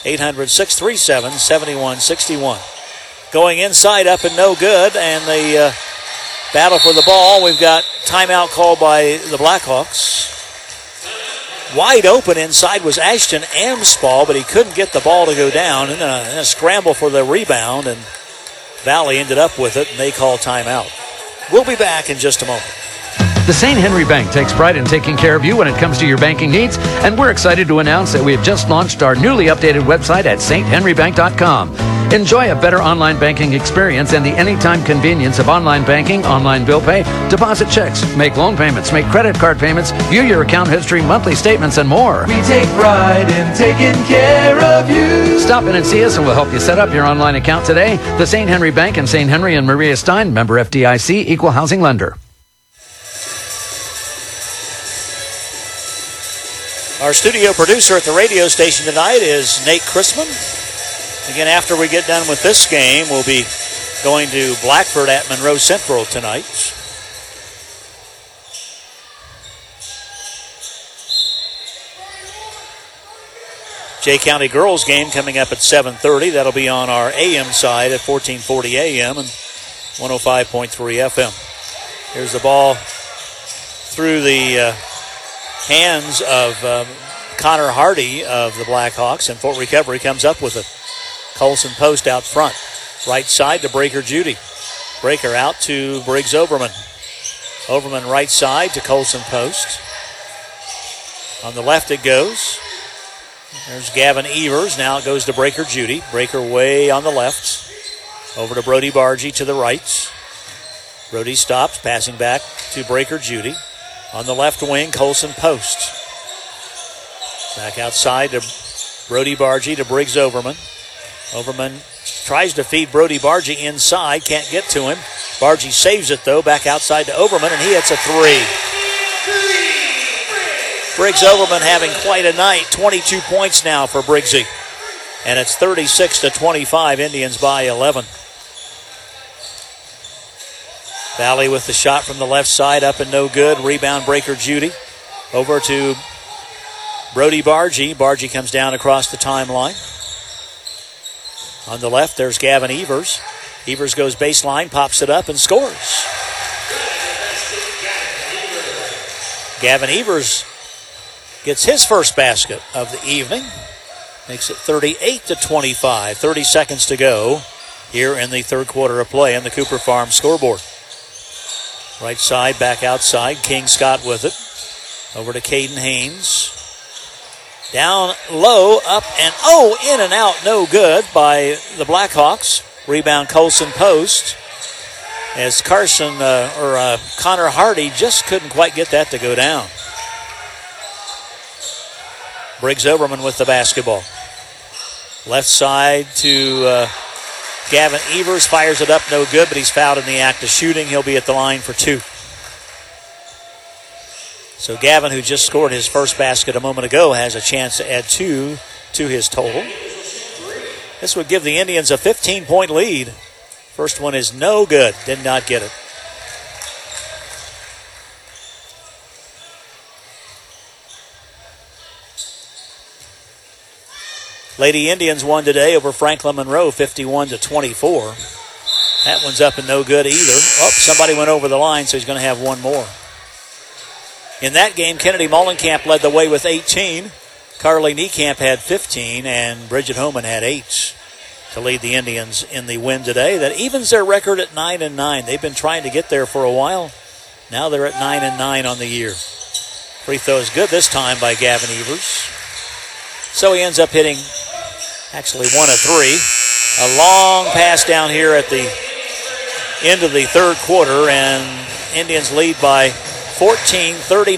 800-637-7161. Going inside, up and no good, and the battle for the ball. We've got timeout called by the Blackhawks. Wide open inside was Ashton Amspaw, but he couldn't get the ball to go down. In a scramble for the rebound, and Valley ended up with it, and they call timeout. We'll be back in just a moment. The St. Henry Bank takes pride in taking care of you when it comes to your banking needs, and we're excited to announce that we have just launched our newly updated website at sthenrybank.com. Enjoy a better online banking experience and the anytime convenience of online banking, online bill pay, deposit checks, make loan payments, make credit card payments, view your account history, monthly statements, and more. We take pride in taking care of you. Stop in and see us, and we'll help you set up your online account today. The St. Henry Bank in St. Henry and Maria Stein, member FDIC, equal housing lender. Our studio producer at the radio station tonight is Nate Chrisman. Again, after we get done with this game, we'll be going to Blackford at Monroe Central tonight. Jay County girls game coming up at 7:30. That'll be on our AM side at 1440 AM and 105.3 FM. Here's the ball through the hands of Connor Hardy of the Blackhawks, and Fort Recovery comes up with it. Colson Post out front. Right side to Breaker Judy. Breaker out to Briggs Overman. Overman right side to Colson Post. On the left it goes. There's Gavin Evers. Now it goes to Breaker Judy. Breaker way on the left. Over to Brody Bargy to the right. Brody stops, passing back to Breaker Judy. On the left wing, Colson Post. Back outside to Brody Bargy to Briggs Overman. Overman tries to feed Brody Bargy inside, can't get to him. Bargy saves it though, back outside to Overman, and he hits a three. Briggs Overman having quite a night, 22 points now for Briggsy. And it's 36-25, Indians by 11. Valley with the shot from the left side, up and no good. Rebound Breaker Judy. Over to Brody Bargy. Bargy comes down across the timeline. On the left, there's Gavin Evers. Evers goes baseline, pops it up, and scores. Gavin Evers gets his first basket of the evening. Makes it 38-25. 30 seconds to go here in the third quarter of play on the Cooper Farm scoreboard. Right side, back outside. King Scott with it. Over to Caden Haynes. Down low, up and in and out, no good by the Blackhawks. Rebound Colson Post. As Connor Hardy just couldn't quite get that to go down. Briggs Oberman with the basketball. Left side to Gavin Evers. Fires it up, no good, but he's fouled in the act of shooting. He'll be at the line for 2. So Gavin, who just scored his first basket a moment ago, has a chance to add 2 to his total. This would give the Indians a 15-point lead. First one is no good. Did not get it. Lady Indians won today over Franklin Monroe, 51-24. That one's up and no good either. Oh, somebody went over the line, so he's going to have one more. In that game, Kennedy Mollenkamp led the way with 18. Carly Niekamp had 15, and Bridget Homan had 8 to lead the Indians in the win today. That evens their record at 9-9. They've been trying to get there for a while. Now they're at 9-9 on the year. Free throw is good this time by Gavin Evers. So he ends up hitting actually 1 of 3. A long pass down here at the end of the third quarter, and Indians lead by 14,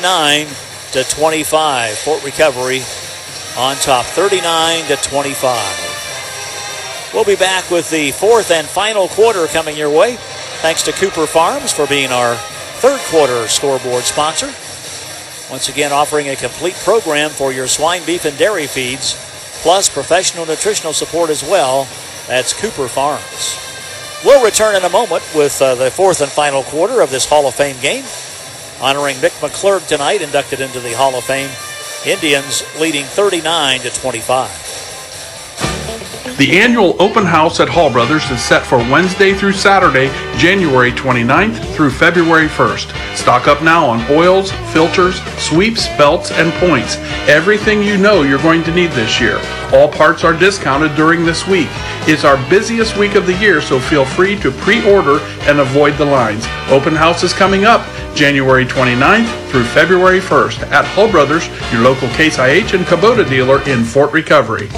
39-25. Fort Recovery on top, 39-25. We'll be back with the fourth and final quarter coming your way. Thanks to Cooper Farms for being our third quarter scoreboard sponsor. Once again, offering a complete program for your swine, beef, and dairy feeds, plus professional nutritional support as well. That's Cooper Farms. We'll return in a moment with the fourth and final quarter of this Hall of Fame game, honoring Mick McClurg tonight, inducted into the Hall of Fame. Indians leading 39-25. The annual open house at Hall Brothers is set for Wednesday through Saturday, January 29th through February 1st. Stock up now on oils, filters, sweeps, belts, and points. Everything you know you're going to need this year. All parts are discounted during this week. It's our busiest week of the year, so feel free to pre-order and avoid the lines. Open house is coming up January 29th through February 1st at Hall Brothers, your local Case IH and Kubota dealer in Fort Recovery.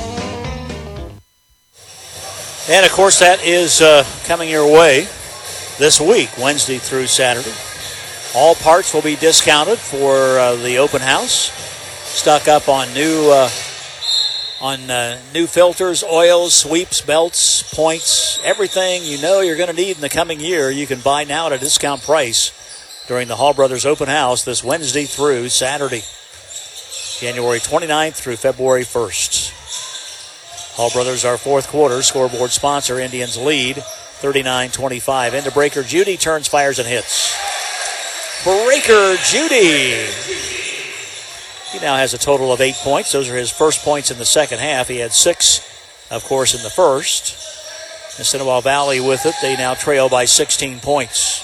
And, of course, that is coming your way this week, Wednesday through Saturday. All parts will be discounted for the open house. Stock up on new filters, oils, sweeps, belts, points, everything you know you're going to need in the coming year. You can buy now at a discount price during the Hall Brothers open house this Wednesday through Saturday, January 29th through February 1st. Hall Brothers, our fourth quarter scoreboard sponsor. Indians lead 39-25. Into Breaker Judy, turns, fires, and hits. Breaker Judy. He now has a total of 8 points. Those are his first points in the second half. He had 6, of course, in the first. Assiniboia Valley with it. They now trail by 16 points.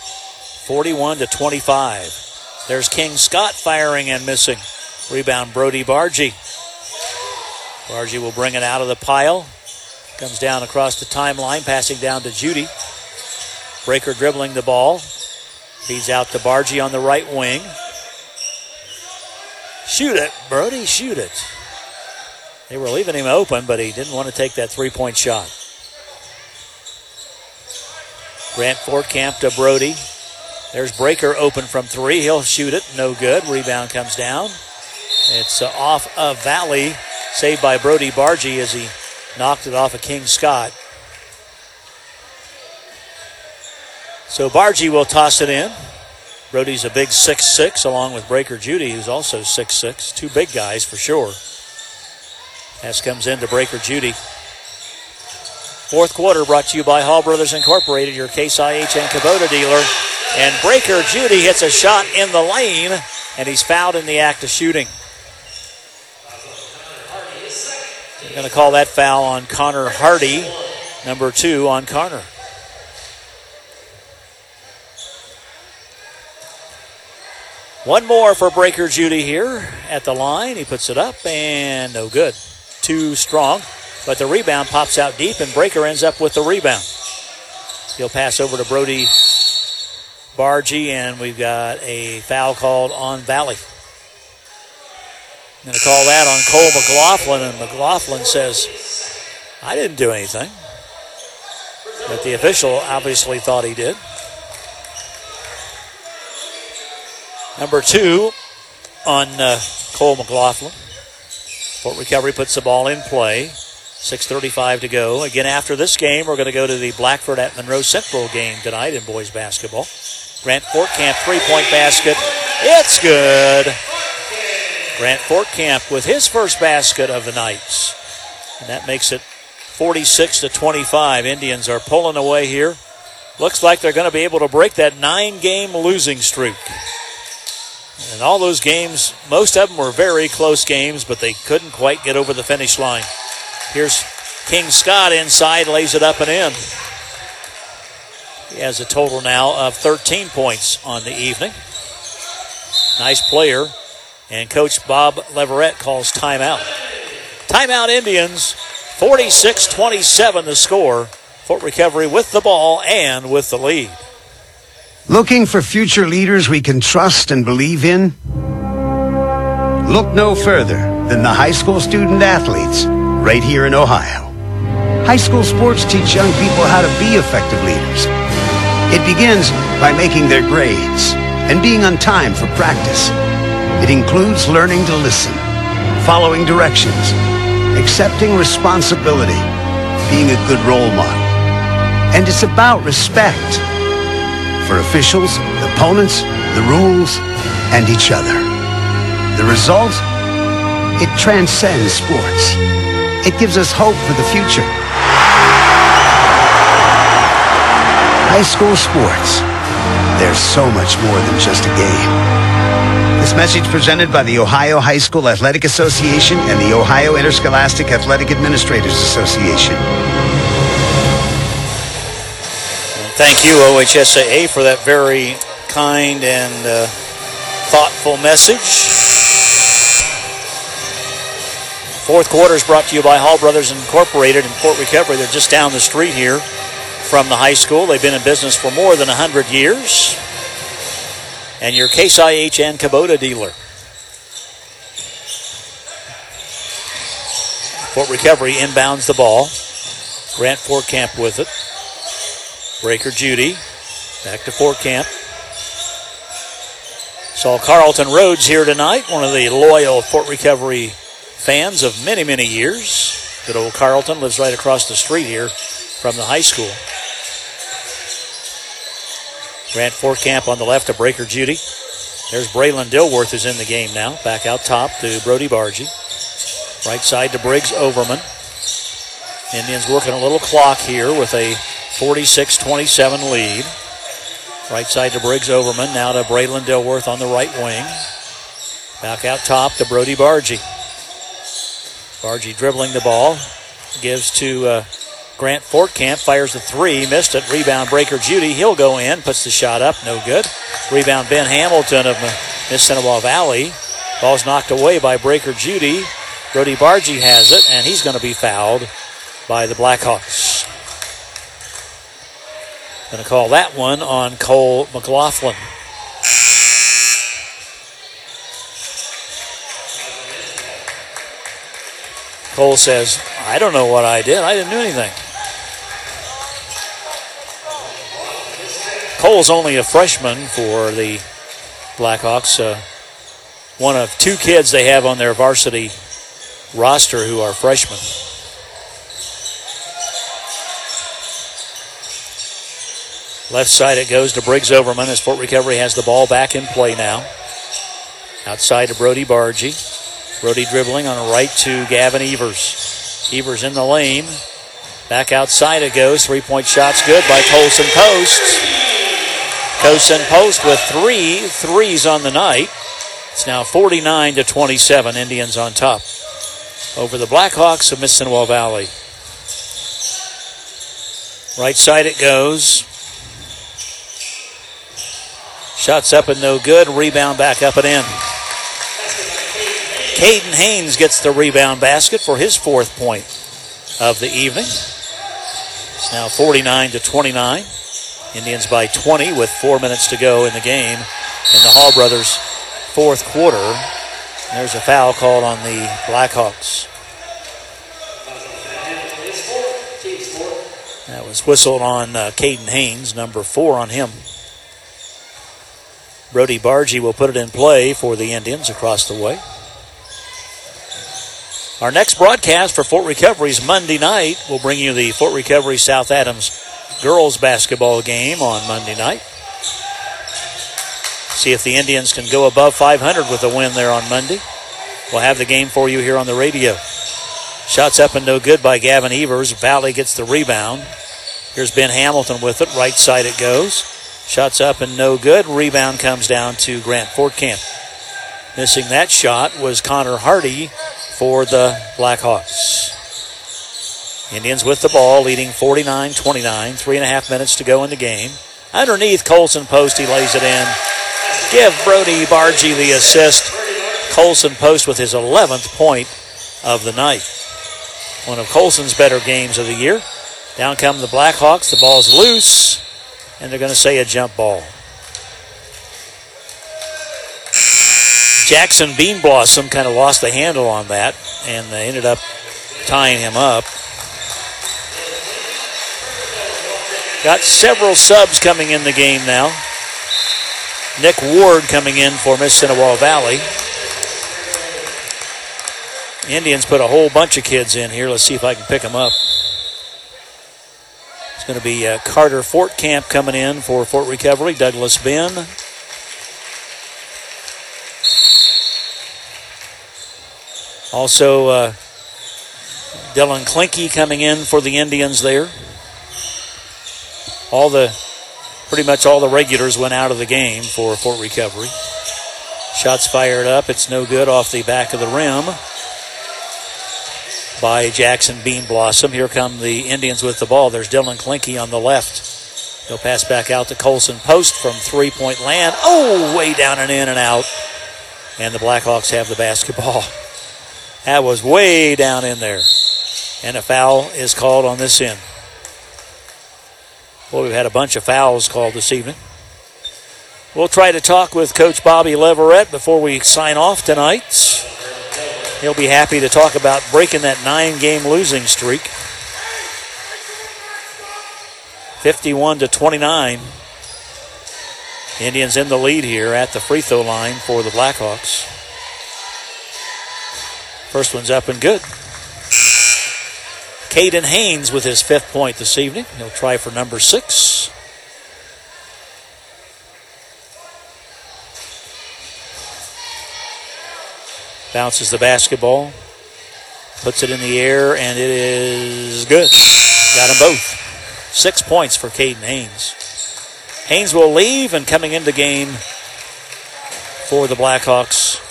41-25. There's King Scott firing and missing. Rebound, Brody Bargy. Bargy will bring it out of the pile. Comes down across the timeline, passing down to Judy. Breaker dribbling the ball. Feeds out to Bargy on the right wing. Shoot it, Brody, shoot it. They were leaving him open, but he didn't want to take that three-point shot. Grant Fortcamp to Brody. There's Breaker open from 3. He'll shoot it, no good. Rebound comes down. It's off of Valley. Saved by Brody Bargy as he knocked it off of King Scott. So Bargy will toss it in. Brody's a big 6'6", along with Breaker Judy, who's also 6'6". Two big guys for sure. Pass comes in to Breaker Judy. Fourth quarter brought to you by Hall Brothers Incorporated, your Case IH and Kubota dealer. And Breaker Judy hits a shot in the lane, and he's fouled in the act of shooting. They're going to call that foul on Connor Hardy, number 2 on Connor. One more for Breaker Judy here at the line. He puts it up and no good. Too strong, but the rebound pops out deep and Breaker ends up with the rebound. He'll pass over to Brody Bargy, and we've got a foul called on Valley. I'm going to call that on Cole McLaughlin, and McLaughlin says, I didn't do anything. But the official obviously thought he did. Number 2 on Cole McLaughlin. Fort Recovery puts the ball in play. 6:35 to go. Again, after this game, we're going to go to the Blackford at Monroe Central game tonight in boys basketball. Grant Fortcamp three-point basket. It's good. Grant Fortcamp with his first basket of the night. And that makes it 46-25. Indians are pulling away here. Looks like they're going to be able to break that 9-game losing streak. And all those games, most of them were very close games, but they couldn't quite get over the finish line. Here's King Scott inside, lays it up and in. He has a total now of 13 points on the evening. Nice player. And Coach Bob Leverett calls timeout. Timeout Indians, 46-27 the score. Fort Recovery with the ball and with the lead. Looking for future leaders we can trust and believe in? Look no further than the high school student athletes right here in Ohio. High school sports teach young people how to be effective leaders. It begins by making their grades and being on time for practice. It includes learning to listen, following directions, accepting responsibility, being a good role model. And it's about respect for officials, opponents, the rules, and each other. The result? It transcends sports. It gives us hope for the future. High school sports. There's so much more than just a game. This message presented by the Ohio High School Athletic Association and the Ohio Interscholastic Athletic Administrators Association. Thank you, OHSAA, for that very kind and thoughtful message. Fourth quarter is brought to you by Hall Brothers Incorporated in Fort Recovery. They're just down the street here from the high school. They've been in business for more than 100 years. And your Case IH and Kubota dealer. Fort Recovery inbounds the ball. Grant Fortcamp with it. Breaker Judy. Back to Fortcamp. Saw Carlton Rhodes here tonight, one of the loyal Fort Recovery fans of many, many years. Good old Carlton lives right across the street here from the high school. Grant Fortcamp on the left to Breaker Judy. There's Braylon Dilworth is in the game now. Back out top to Brody Bargy. Right side to Briggs Overman. Indians working a little clock here with a 46-27 lead. Right side to Briggs Overman. Now to Braylon Dilworth on the right wing. Back out top to Brody Bargy. Bargy dribbling the ball. Gives to Grant Fortcamp. Fires the three. Missed it. Rebound Breaker Judy. He'll go in. Puts the shot up. No good. Rebound Ben Hamilton of Miss Senewa Valley. Ball's knocked away by Breaker Judy. Brody Bargy has it, and he's going to be fouled by the Blackhawks. Going to call that one on Cole McLaughlin. Cole says, I don't know what I did. I didn't do anything. Cole's only a freshman for the Blackhawks. One of two kids they have on their varsity roster who are freshmen. Left side it goes to Briggs Overman as Fort Recovery has the ball back in play now. Outside to Brody Bargy. Brody dribbling on the right to Gavin Evers. Evers in the lane. Back outside it goes. Three-point shot's good by Colson Post. Colson Post with 3 threes on the night. It's now 49-27. Indians on top over the Blackhawks of Miss Senewa Valley. Right side it goes. Shots up and no good. Rebound back up and in. Caden Haynes gets the rebound basket for his 4th point of the evening. It's now 49-29. Indians by 20 with 4 minutes to go in the game in the Hall brothers' 4th quarter. There's a foul called on the Blackhawks. That was whistled on Caden Haynes, number 4 on him. Brody Bargy will put it in play for the Indians across the way. Our next broadcast for Fort Recovery's Monday night will bring you the Fort Recovery South Adams girls basketball game on Monday night. See if the Indians can go above 500 with a win there on Monday. We'll have the game for you here on the radio. Shots up and no good by Gavin Evers. Valley gets the rebound. Here's Ben Hamilton with it. Right side it goes. Shots up and no good. Rebound comes down to Grant Fortcamp. Missing that shot was Connor Hardy for the Blackhawks. Indians with the ball, leading 49-29. 3.5 minutes to go in the game. Underneath Colson Post, he lays it in. Give Brody Bargy the assist. Colson Post with his 11th point of the night. One of Colson's better games of the year. Down come the Blackhawks. The ball's loose, and they're going to say a jump ball. Jackson Beanblossom kind of lost the handle on that, and they ended up tying him up. Got several subs coming in the game now. Nick Ward coming in for Miss Cinnabar Valley. Indians put a whole bunch of kids in here. Let's see if I can pick them up. It's going to be Carter Fortcamp coming in for Fort Recovery. Douglas Ben. Also, Dylan Klinke coming in for the Indians there. Pretty much all the regulars went out of the game for Fort Recovery. Shots fired up. It's no good off the back of the rim by Jackson Beanblossom. Here come the Indians with the ball. There's Dylan Klinke on the left. He'll pass back out to Colson Post from three-point land. Oh, way down and in and out. And the Blackhawks have the basketball. That was way down in there. And a foul is called on this end. Well, we've had a bunch of fouls called this evening. We'll try to talk with Coach Bobby Leverett before we sign off tonight. He'll be happy to talk about breaking that 9-game losing streak. 51-29. Indians in the lead here at the free throw line for the Blackhawks. First one's up and good. Caden Haynes with his 5th point this evening. He'll try for number 6. Bounces the basketball. Puts it in the air, and it is good. Got them both. 6 points for Caden Haynes. Haynes will leave, and coming into game for the Blackhawks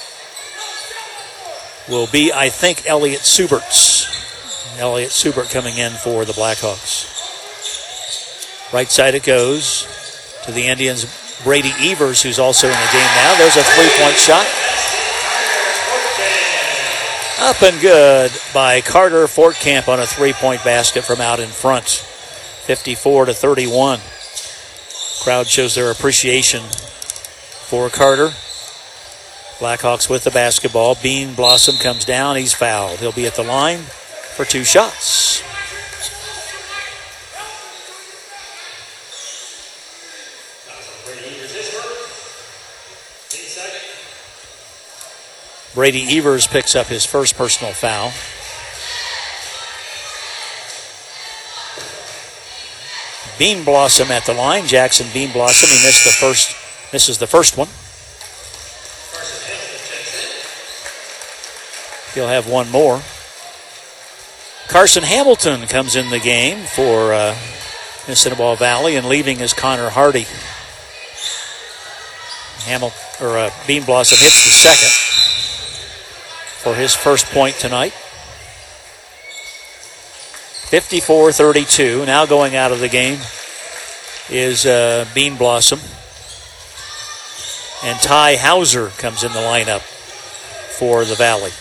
will be, I think, Elliot Suberts. Elliot Subert coming in for the Blackhawks. Right side it goes to the Indians. Brady Evers, who's also in the game now. There's a 3-point shot. Up and good by Carter Fortcamp on a 3-point basket from out in front. 54-31. Crowd shows their appreciation for Carter. Blackhawks with the basketball. Beanblossom comes down. He's fouled. He'll be at the line for 2 shots. Brady Evers picks up his first personal foul. Beanblossom at the line. Jackson Beanblossom. He misses the first one. He'll have one more. Carson Hamilton comes in the game for Cinnabar Valley, and leaving is Connor Hardy. Beanblossom hits the second for his first point tonight. 54-32. Now going out of the game is Beanblossom. And Ty Hauser comes in the lineup for the Valley.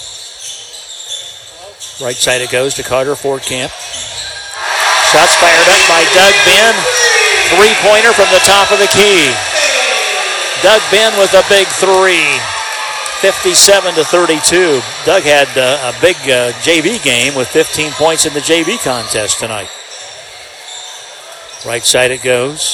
Right side it goes to Carter Fortcamp. Shots fired up by Doug Ben. Three-pointer from the top of the key. Doug Ben with a big three. 57-32. Doug had a big JV game with 15 points in the JV contest tonight. Right side it goes.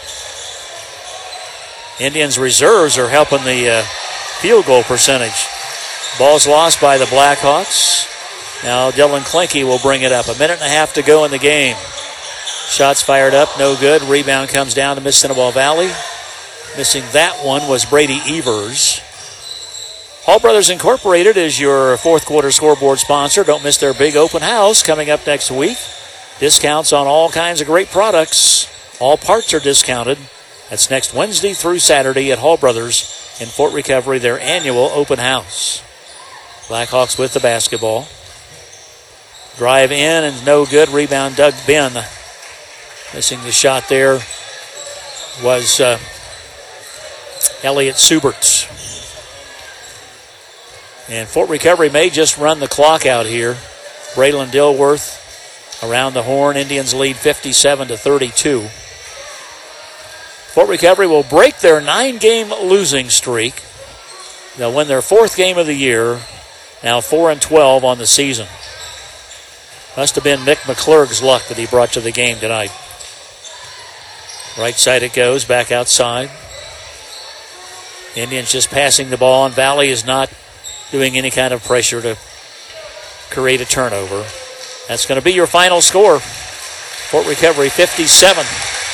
Indians reserves are helping the field goal percentage. Ball's lost by the Blackhawks. Now Dylan Klinke will bring it up. A minute and a half to go in the game. Shots fired up, no good. Rebound comes down to Miss Cinnabar Valley. Missing that one was Brady Evers. Hall Brothers Incorporated is your fourth quarter scoreboard sponsor. Don't miss their big open house coming up next week. Discounts on all kinds of great products. All parts are discounted. That's next Wednesday through Saturday at Hall Brothers in Fort Recovery, their annual open house. Blackhawks with the basketball. Drive in and no good. Rebound Doug Ben. Missing the shot there was Elliot Subert. And Fort Recovery may just run the clock out here. Braylon Dilworth around the horn. Indians lead 57-32. Fort Recovery will break their 9-game losing streak. They'll win their fourth game of the year. Now 4-12 on the season. Must have been Mick McClurg's luck that he brought to the game tonight. Right side it goes, back outside. Indians just passing the ball, and Valley is not doing any kind of pressure to create a turnover. That's going to be your final score. Fort Recovery 57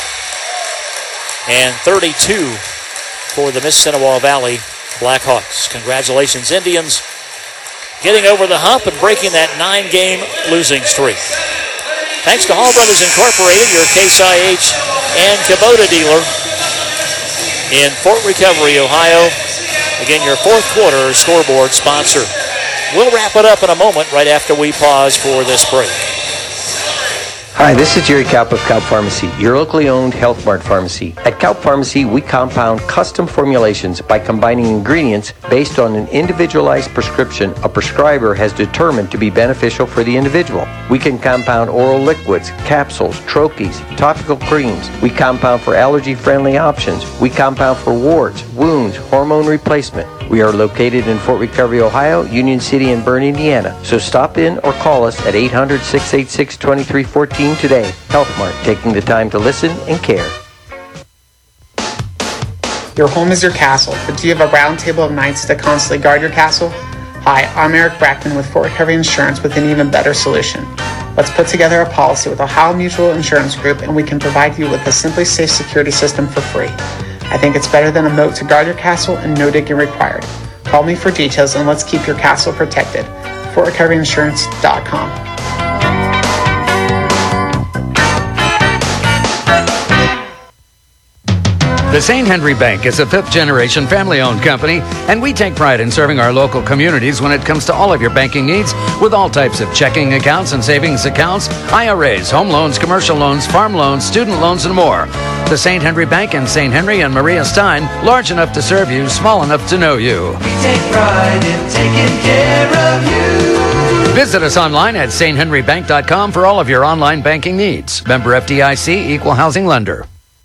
and 32 for the Miss Cinnabar Valley Blackhawks. Congratulations, Indians, getting over the hump and breaking that 9-game losing streak. Thanks to Hall Brothers Incorporated, your Case IH and Kubota dealer in Fort Recovery, Ohio. Again, your fourth quarter scoreboard sponsor. We'll wrap it up in a moment right after we pause for this break. Hi, this is Jerry Kaup of Kaup Pharmacy, your locally owned Health Mart pharmacy. At Kaup Pharmacy, we compound custom formulations by combining ingredients based on an individualized prescription a prescriber has determined to be beneficial for the individual. We can compound oral liquids, capsules, troches, topical creams. We compound for allergy-friendly options. We compound for warts, wounds, hormone replacement. We are located in Fort Recovery, Ohio, Union City, and Bern, Indiana. So stop in or call us at 800-686-2314 today. Health Mart, taking the time to listen and care. Your home is your castle, but do you have a round table of knights to constantly guard your castle? Hi, I'm Eric Brackman with Fort Recovery Insurance with an even better solution. Let's put together a policy with Ohio Mutual Insurance Group, and we can provide you with a Simply Safe security system for free. I think it's better than a moat to guard your castle and no digging required. Call me for details and let's keep your castle protected. FortRecoveryInsurance.com. The St. Henry Bank is a fifth-generation family-owned company, and we take pride in serving our local communities when it comes to all of your banking needs with all types of checking accounts and savings accounts, IRAs, home loans, commercial loans, farm loans, student loans, and more. The St. Henry Bank in St. Henry and Maria Stein, large enough to serve you, small enough to know you. We take pride in taking care of you. Visit us online at sthenrybank.com for all of your online banking needs. Member FDIC, Equal Housing Lender.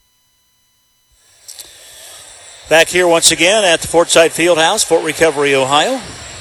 Back here once again at the Fortside Fieldhouse, Fort Recovery, Ohio.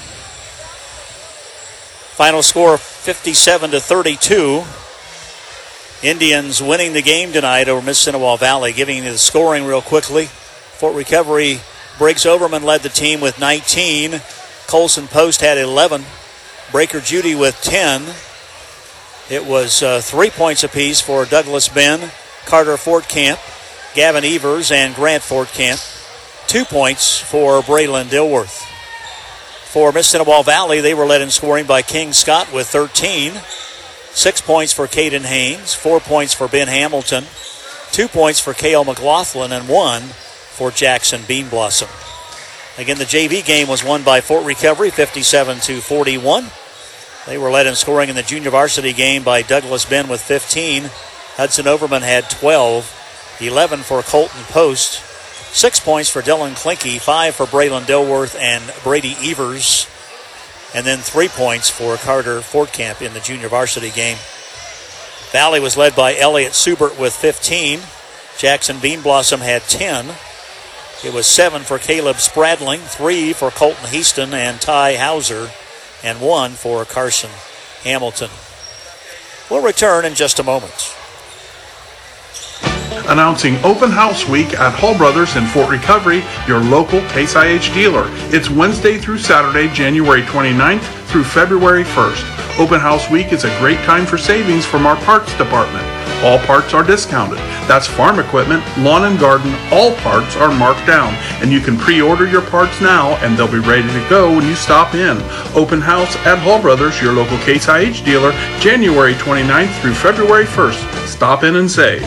Final score 57-32. Indians winning the game tonight over Miss Cinnabar Valley. Giving you the scoring real quickly. Fort Recovery, Briggs Overman led the team with 19. Colson Post had 11. Breaker Judy with 10. It was 3 points apiece for Douglas Ben, Carter Fortcamp, Gavin Evers, and Grant Fortcamp. 2 points for Braylon Dilworth. For Miss Cinnabar Valley, they were led in scoring by King Scott with 13. 6 points for Caden Haynes, 4 points for Ben Hamilton, 2 points for Cale McLaughlin, and 1 for Jackson Beanblossom. Again, the JV game was won by Fort Recovery 57-41. They were led in scoring in the junior varsity game by Douglas Ben with 15. Hudson Overman had 12. 11 for Colton Post. 6 points for Dylan Klinke, 5 for Braylon Dilworth and Brady Evers, and then 3 points for Carter Fortcamp in the junior varsity game. Valley was led by Elliott Subert with 15. Jackson Beanblossom had 10. It was 7 for Caleb Spradling, 3 for Colton Heaston and Ty Hauser, and 1 for Carson Hamilton. We'll return in just a moment. Announcing Open House Week at Hall Brothers in Fort Recovery, your local Case IH dealer. It's Wednesday through Saturday, January 29th through February 1st. Open House Week is a great time for savings from our parts department. All parts are discounted. That's farm equipment, lawn and garden, all parts are marked down. And you can pre-order your parts now and they'll be ready to go when you stop in. Open House at Hall Brothers, your local Case IH dealer, January 29th through February 1st. Stop in and save.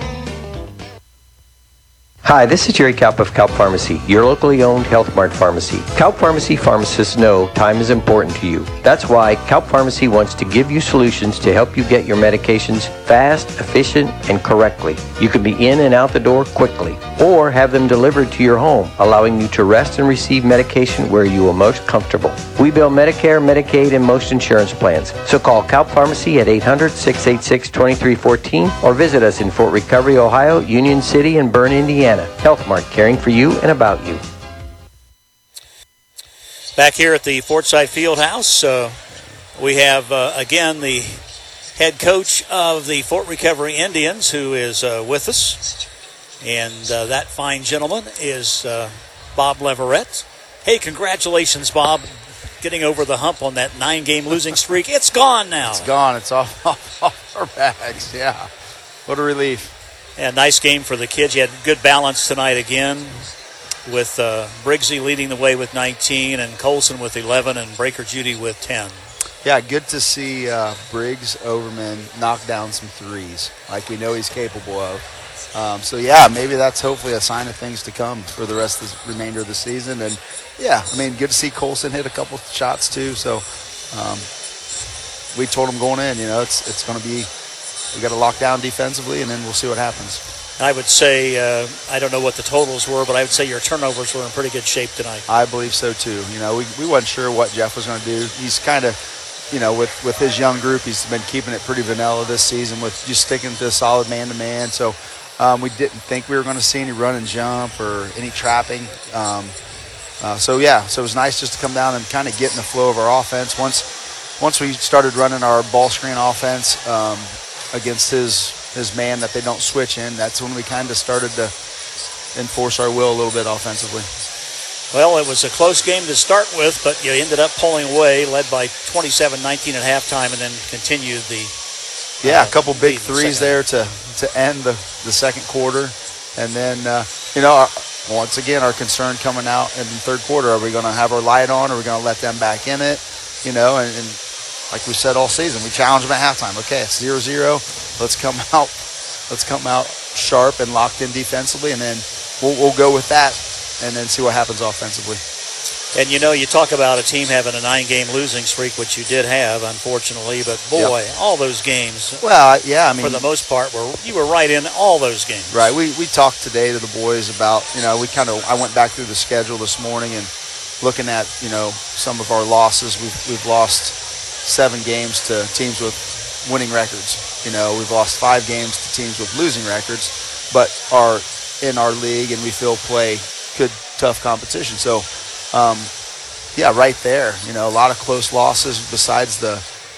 Hi, this is Jerry Kaup of Kaup Pharmacy, your locally owned Health Mart pharmacy. Kaup Pharmacy pharmacists know time is important to you. That's why Kaup Pharmacy wants to give you solutions to help you get your medications fast, efficient, and correctly. You can be in and out the door quickly, or have them delivered to your home, allowing you to rest and receive medication where you are most comfortable. We bill Medicare, Medicaid, and most insurance plans. So call Kaup Pharmacy at 800-686-2314 or visit us in Fort Recovery, Ohio, Union City, and Bern, Indiana. Health Mart, caring for you and about you. Back here at the Fortside Fieldhouse, we have, again, the head coach of the Fort Recovery Indians who is with us. And that fine gentleman is Bob Leverett. Hey, congratulations, Bob, getting over the hump on that 9-game losing streak. It's gone now. It's gone. It's off our backs, yeah. What a relief. And nice game for the kids. You had good balance tonight again with Briggsy leading the way with 19 and Colson with 11 and Breaker Judy with 10. Yeah, good to see Briggs Overman knock down some threes like we know he's capable of. So, yeah, maybe that's hopefully a sign of things to come for the rest of the remainder of the season. And, yeah, I mean, good to see Colson hit a couple shots too. So we told him going in, you know, it's going to be – we got to lock down defensively, and then we'll see what happens. I would say, I don't know what the totals were, but I would say your turnovers were in pretty good shape tonight. I believe so, too. You know, we wasn't sure what Jeff was going to do. He's kind of, you know, with his young group, he's been keeping it pretty vanilla this season with just sticking to solid man-to-man. So we didn't think we were going to see any run and jump or any trapping. So it was nice just to come down and kind of get in the flow of our offense. Once we started running our ball screen offense, against his man that they don't switch in, that's when we kind of started to enforce our will a little bit offensively. Well, it was a close game to start with, but you ended up pulling away, led by 27-19 at halftime, and then continued the a couple big threes there to end the second quarter. And then, once again, our concern coming out in the third quarter, are we going to have our light on, or are we going to let them back in it? You know, and like we said all season, we challenge them at halftime. Okay, it's 0-0. Let's come out sharp and locked in defensively, and then we'll go with that and then see what happens offensively. And, you know, you talk about a team having a 9-game losing streak, which you did have, unfortunately. But, boy, all those games, well, yeah, I mean, for the most part, you were right in all those games. Right. We talked today to the boys about, you know, I went back through the schedule this morning and looking at, you know, some of our losses. We've lost 7 games to teams with winning records. You know, we've lost 5 games to teams with losing records, but are in our league and we feel play good, tough competition. So, right there, you know, a lot of close losses besides the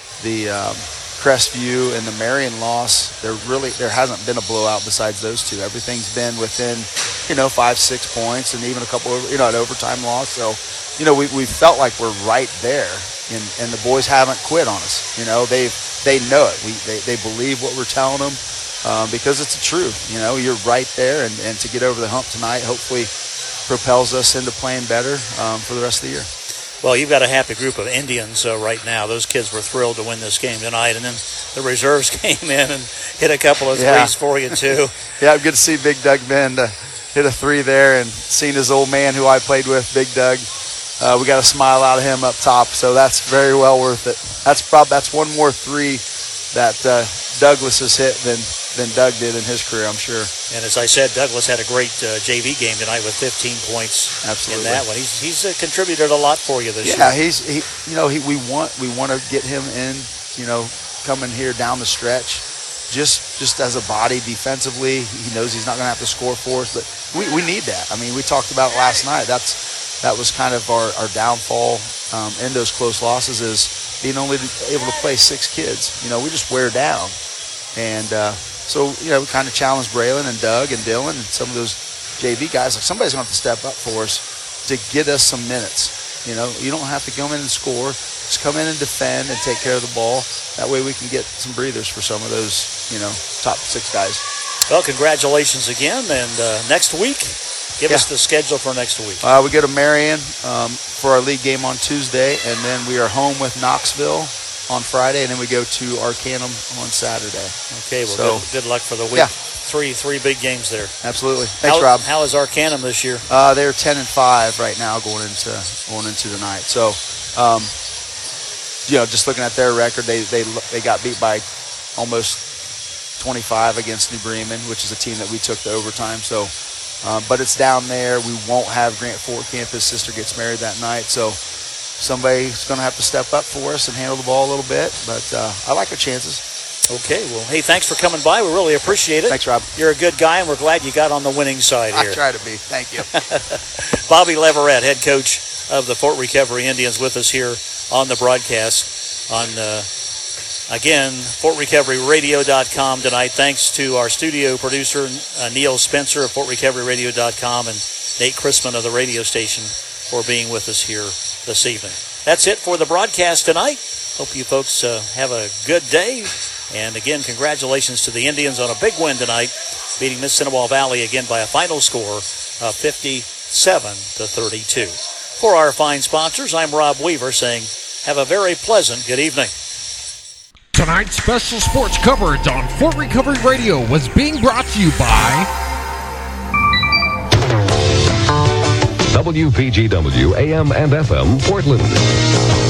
Crestview and the Marion loss. There hasn't been a blowout besides those two. Everything's been within, you know, 5-6 points and even a couple of, you know, an overtime loss. So, you know, we felt like we're right there. And the boys haven't quit on us. You know, they know it. They believe what we're telling them because it's the truth. You know, you're right there, and to get over the hump tonight hopefully propels us into playing better for the rest of the year. Well, you've got a happy group of Indians right now. Those kids were thrilled to win this game tonight, and then the reserves came in and hit a couple of threes for you, too. Yeah, good to see Big Doug Bend hit a 3 there, and seeing his old man who I played with, Big Doug. We got a smile out of him up top, so that's very well worth it. That's one more 3 that Douglas has hit than Doug did in his career, I'm sure. And as I said, Douglas had a great JV game tonight with 15 points. Absolutely. In that one. He's contributed a lot for you this year. Yeah, we want to get him in, coming here down the stretch. Just as a body defensively, he knows he's not going to have to score for us, but we need that. I mean, we talked about last night. That was kind of our downfall in those close losses, is being only able to play 6 kids. We just wear down, and so we kind of challenged Braylon and Doug and Dylan and some of those JV guys. Like, somebody's going to have to step up for us to get us some minutes. You don't have to come in and score. Just come in and defend and take care of the ball. That way we can get some breathers for some of those, top 6 guys. Well, congratulations again. And next week, give us the schedule for next week. We go to Marion for our league game on Tuesday, and then we are home with Knoxville on Friday, and then we go to Arcanum on Saturday. Okay, well, good luck for the week. Yeah. Three big games there. Absolutely. Thanks, Rob. How is Arcanum this year? They're 10-5 right now going into the night. So, just looking at their record, they got beat by almost 25 against New Bremen, which is a team that we took to overtime. So, but it's down there. We won't have Grant Fort-Camp. His sister gets married that night. So somebody's going to have to step up for us and handle the ball a little bit. But I like our chances. Okay, well, hey, thanks for coming by. We really appreciate it. Thanks, Rob. You're a good guy, and we're glad you got on the winning side here. I try to be. Thank you. Bobby Leverett, head coach of the Fort Recovery Indians, with us here on the broadcast on, again, FortRecoveryRadio.com tonight. Thanks to our studio producer, Neil Spencer of FortRecoveryRadio.com, and Nate Chrisman of the radio station for being with us here this evening. That's it for the broadcast tonight. Hope you folks have a good day. And again, congratulations to the Indians on a big win tonight, beating Miss Cinnamon Valley again by a final score of 57-32. For our fine sponsors, I'm Rob Weaver saying have a very pleasant good evening. Tonight's special sports coverage on Fort Recovery Radio was being brought to you by WPGW AM and FM Portland.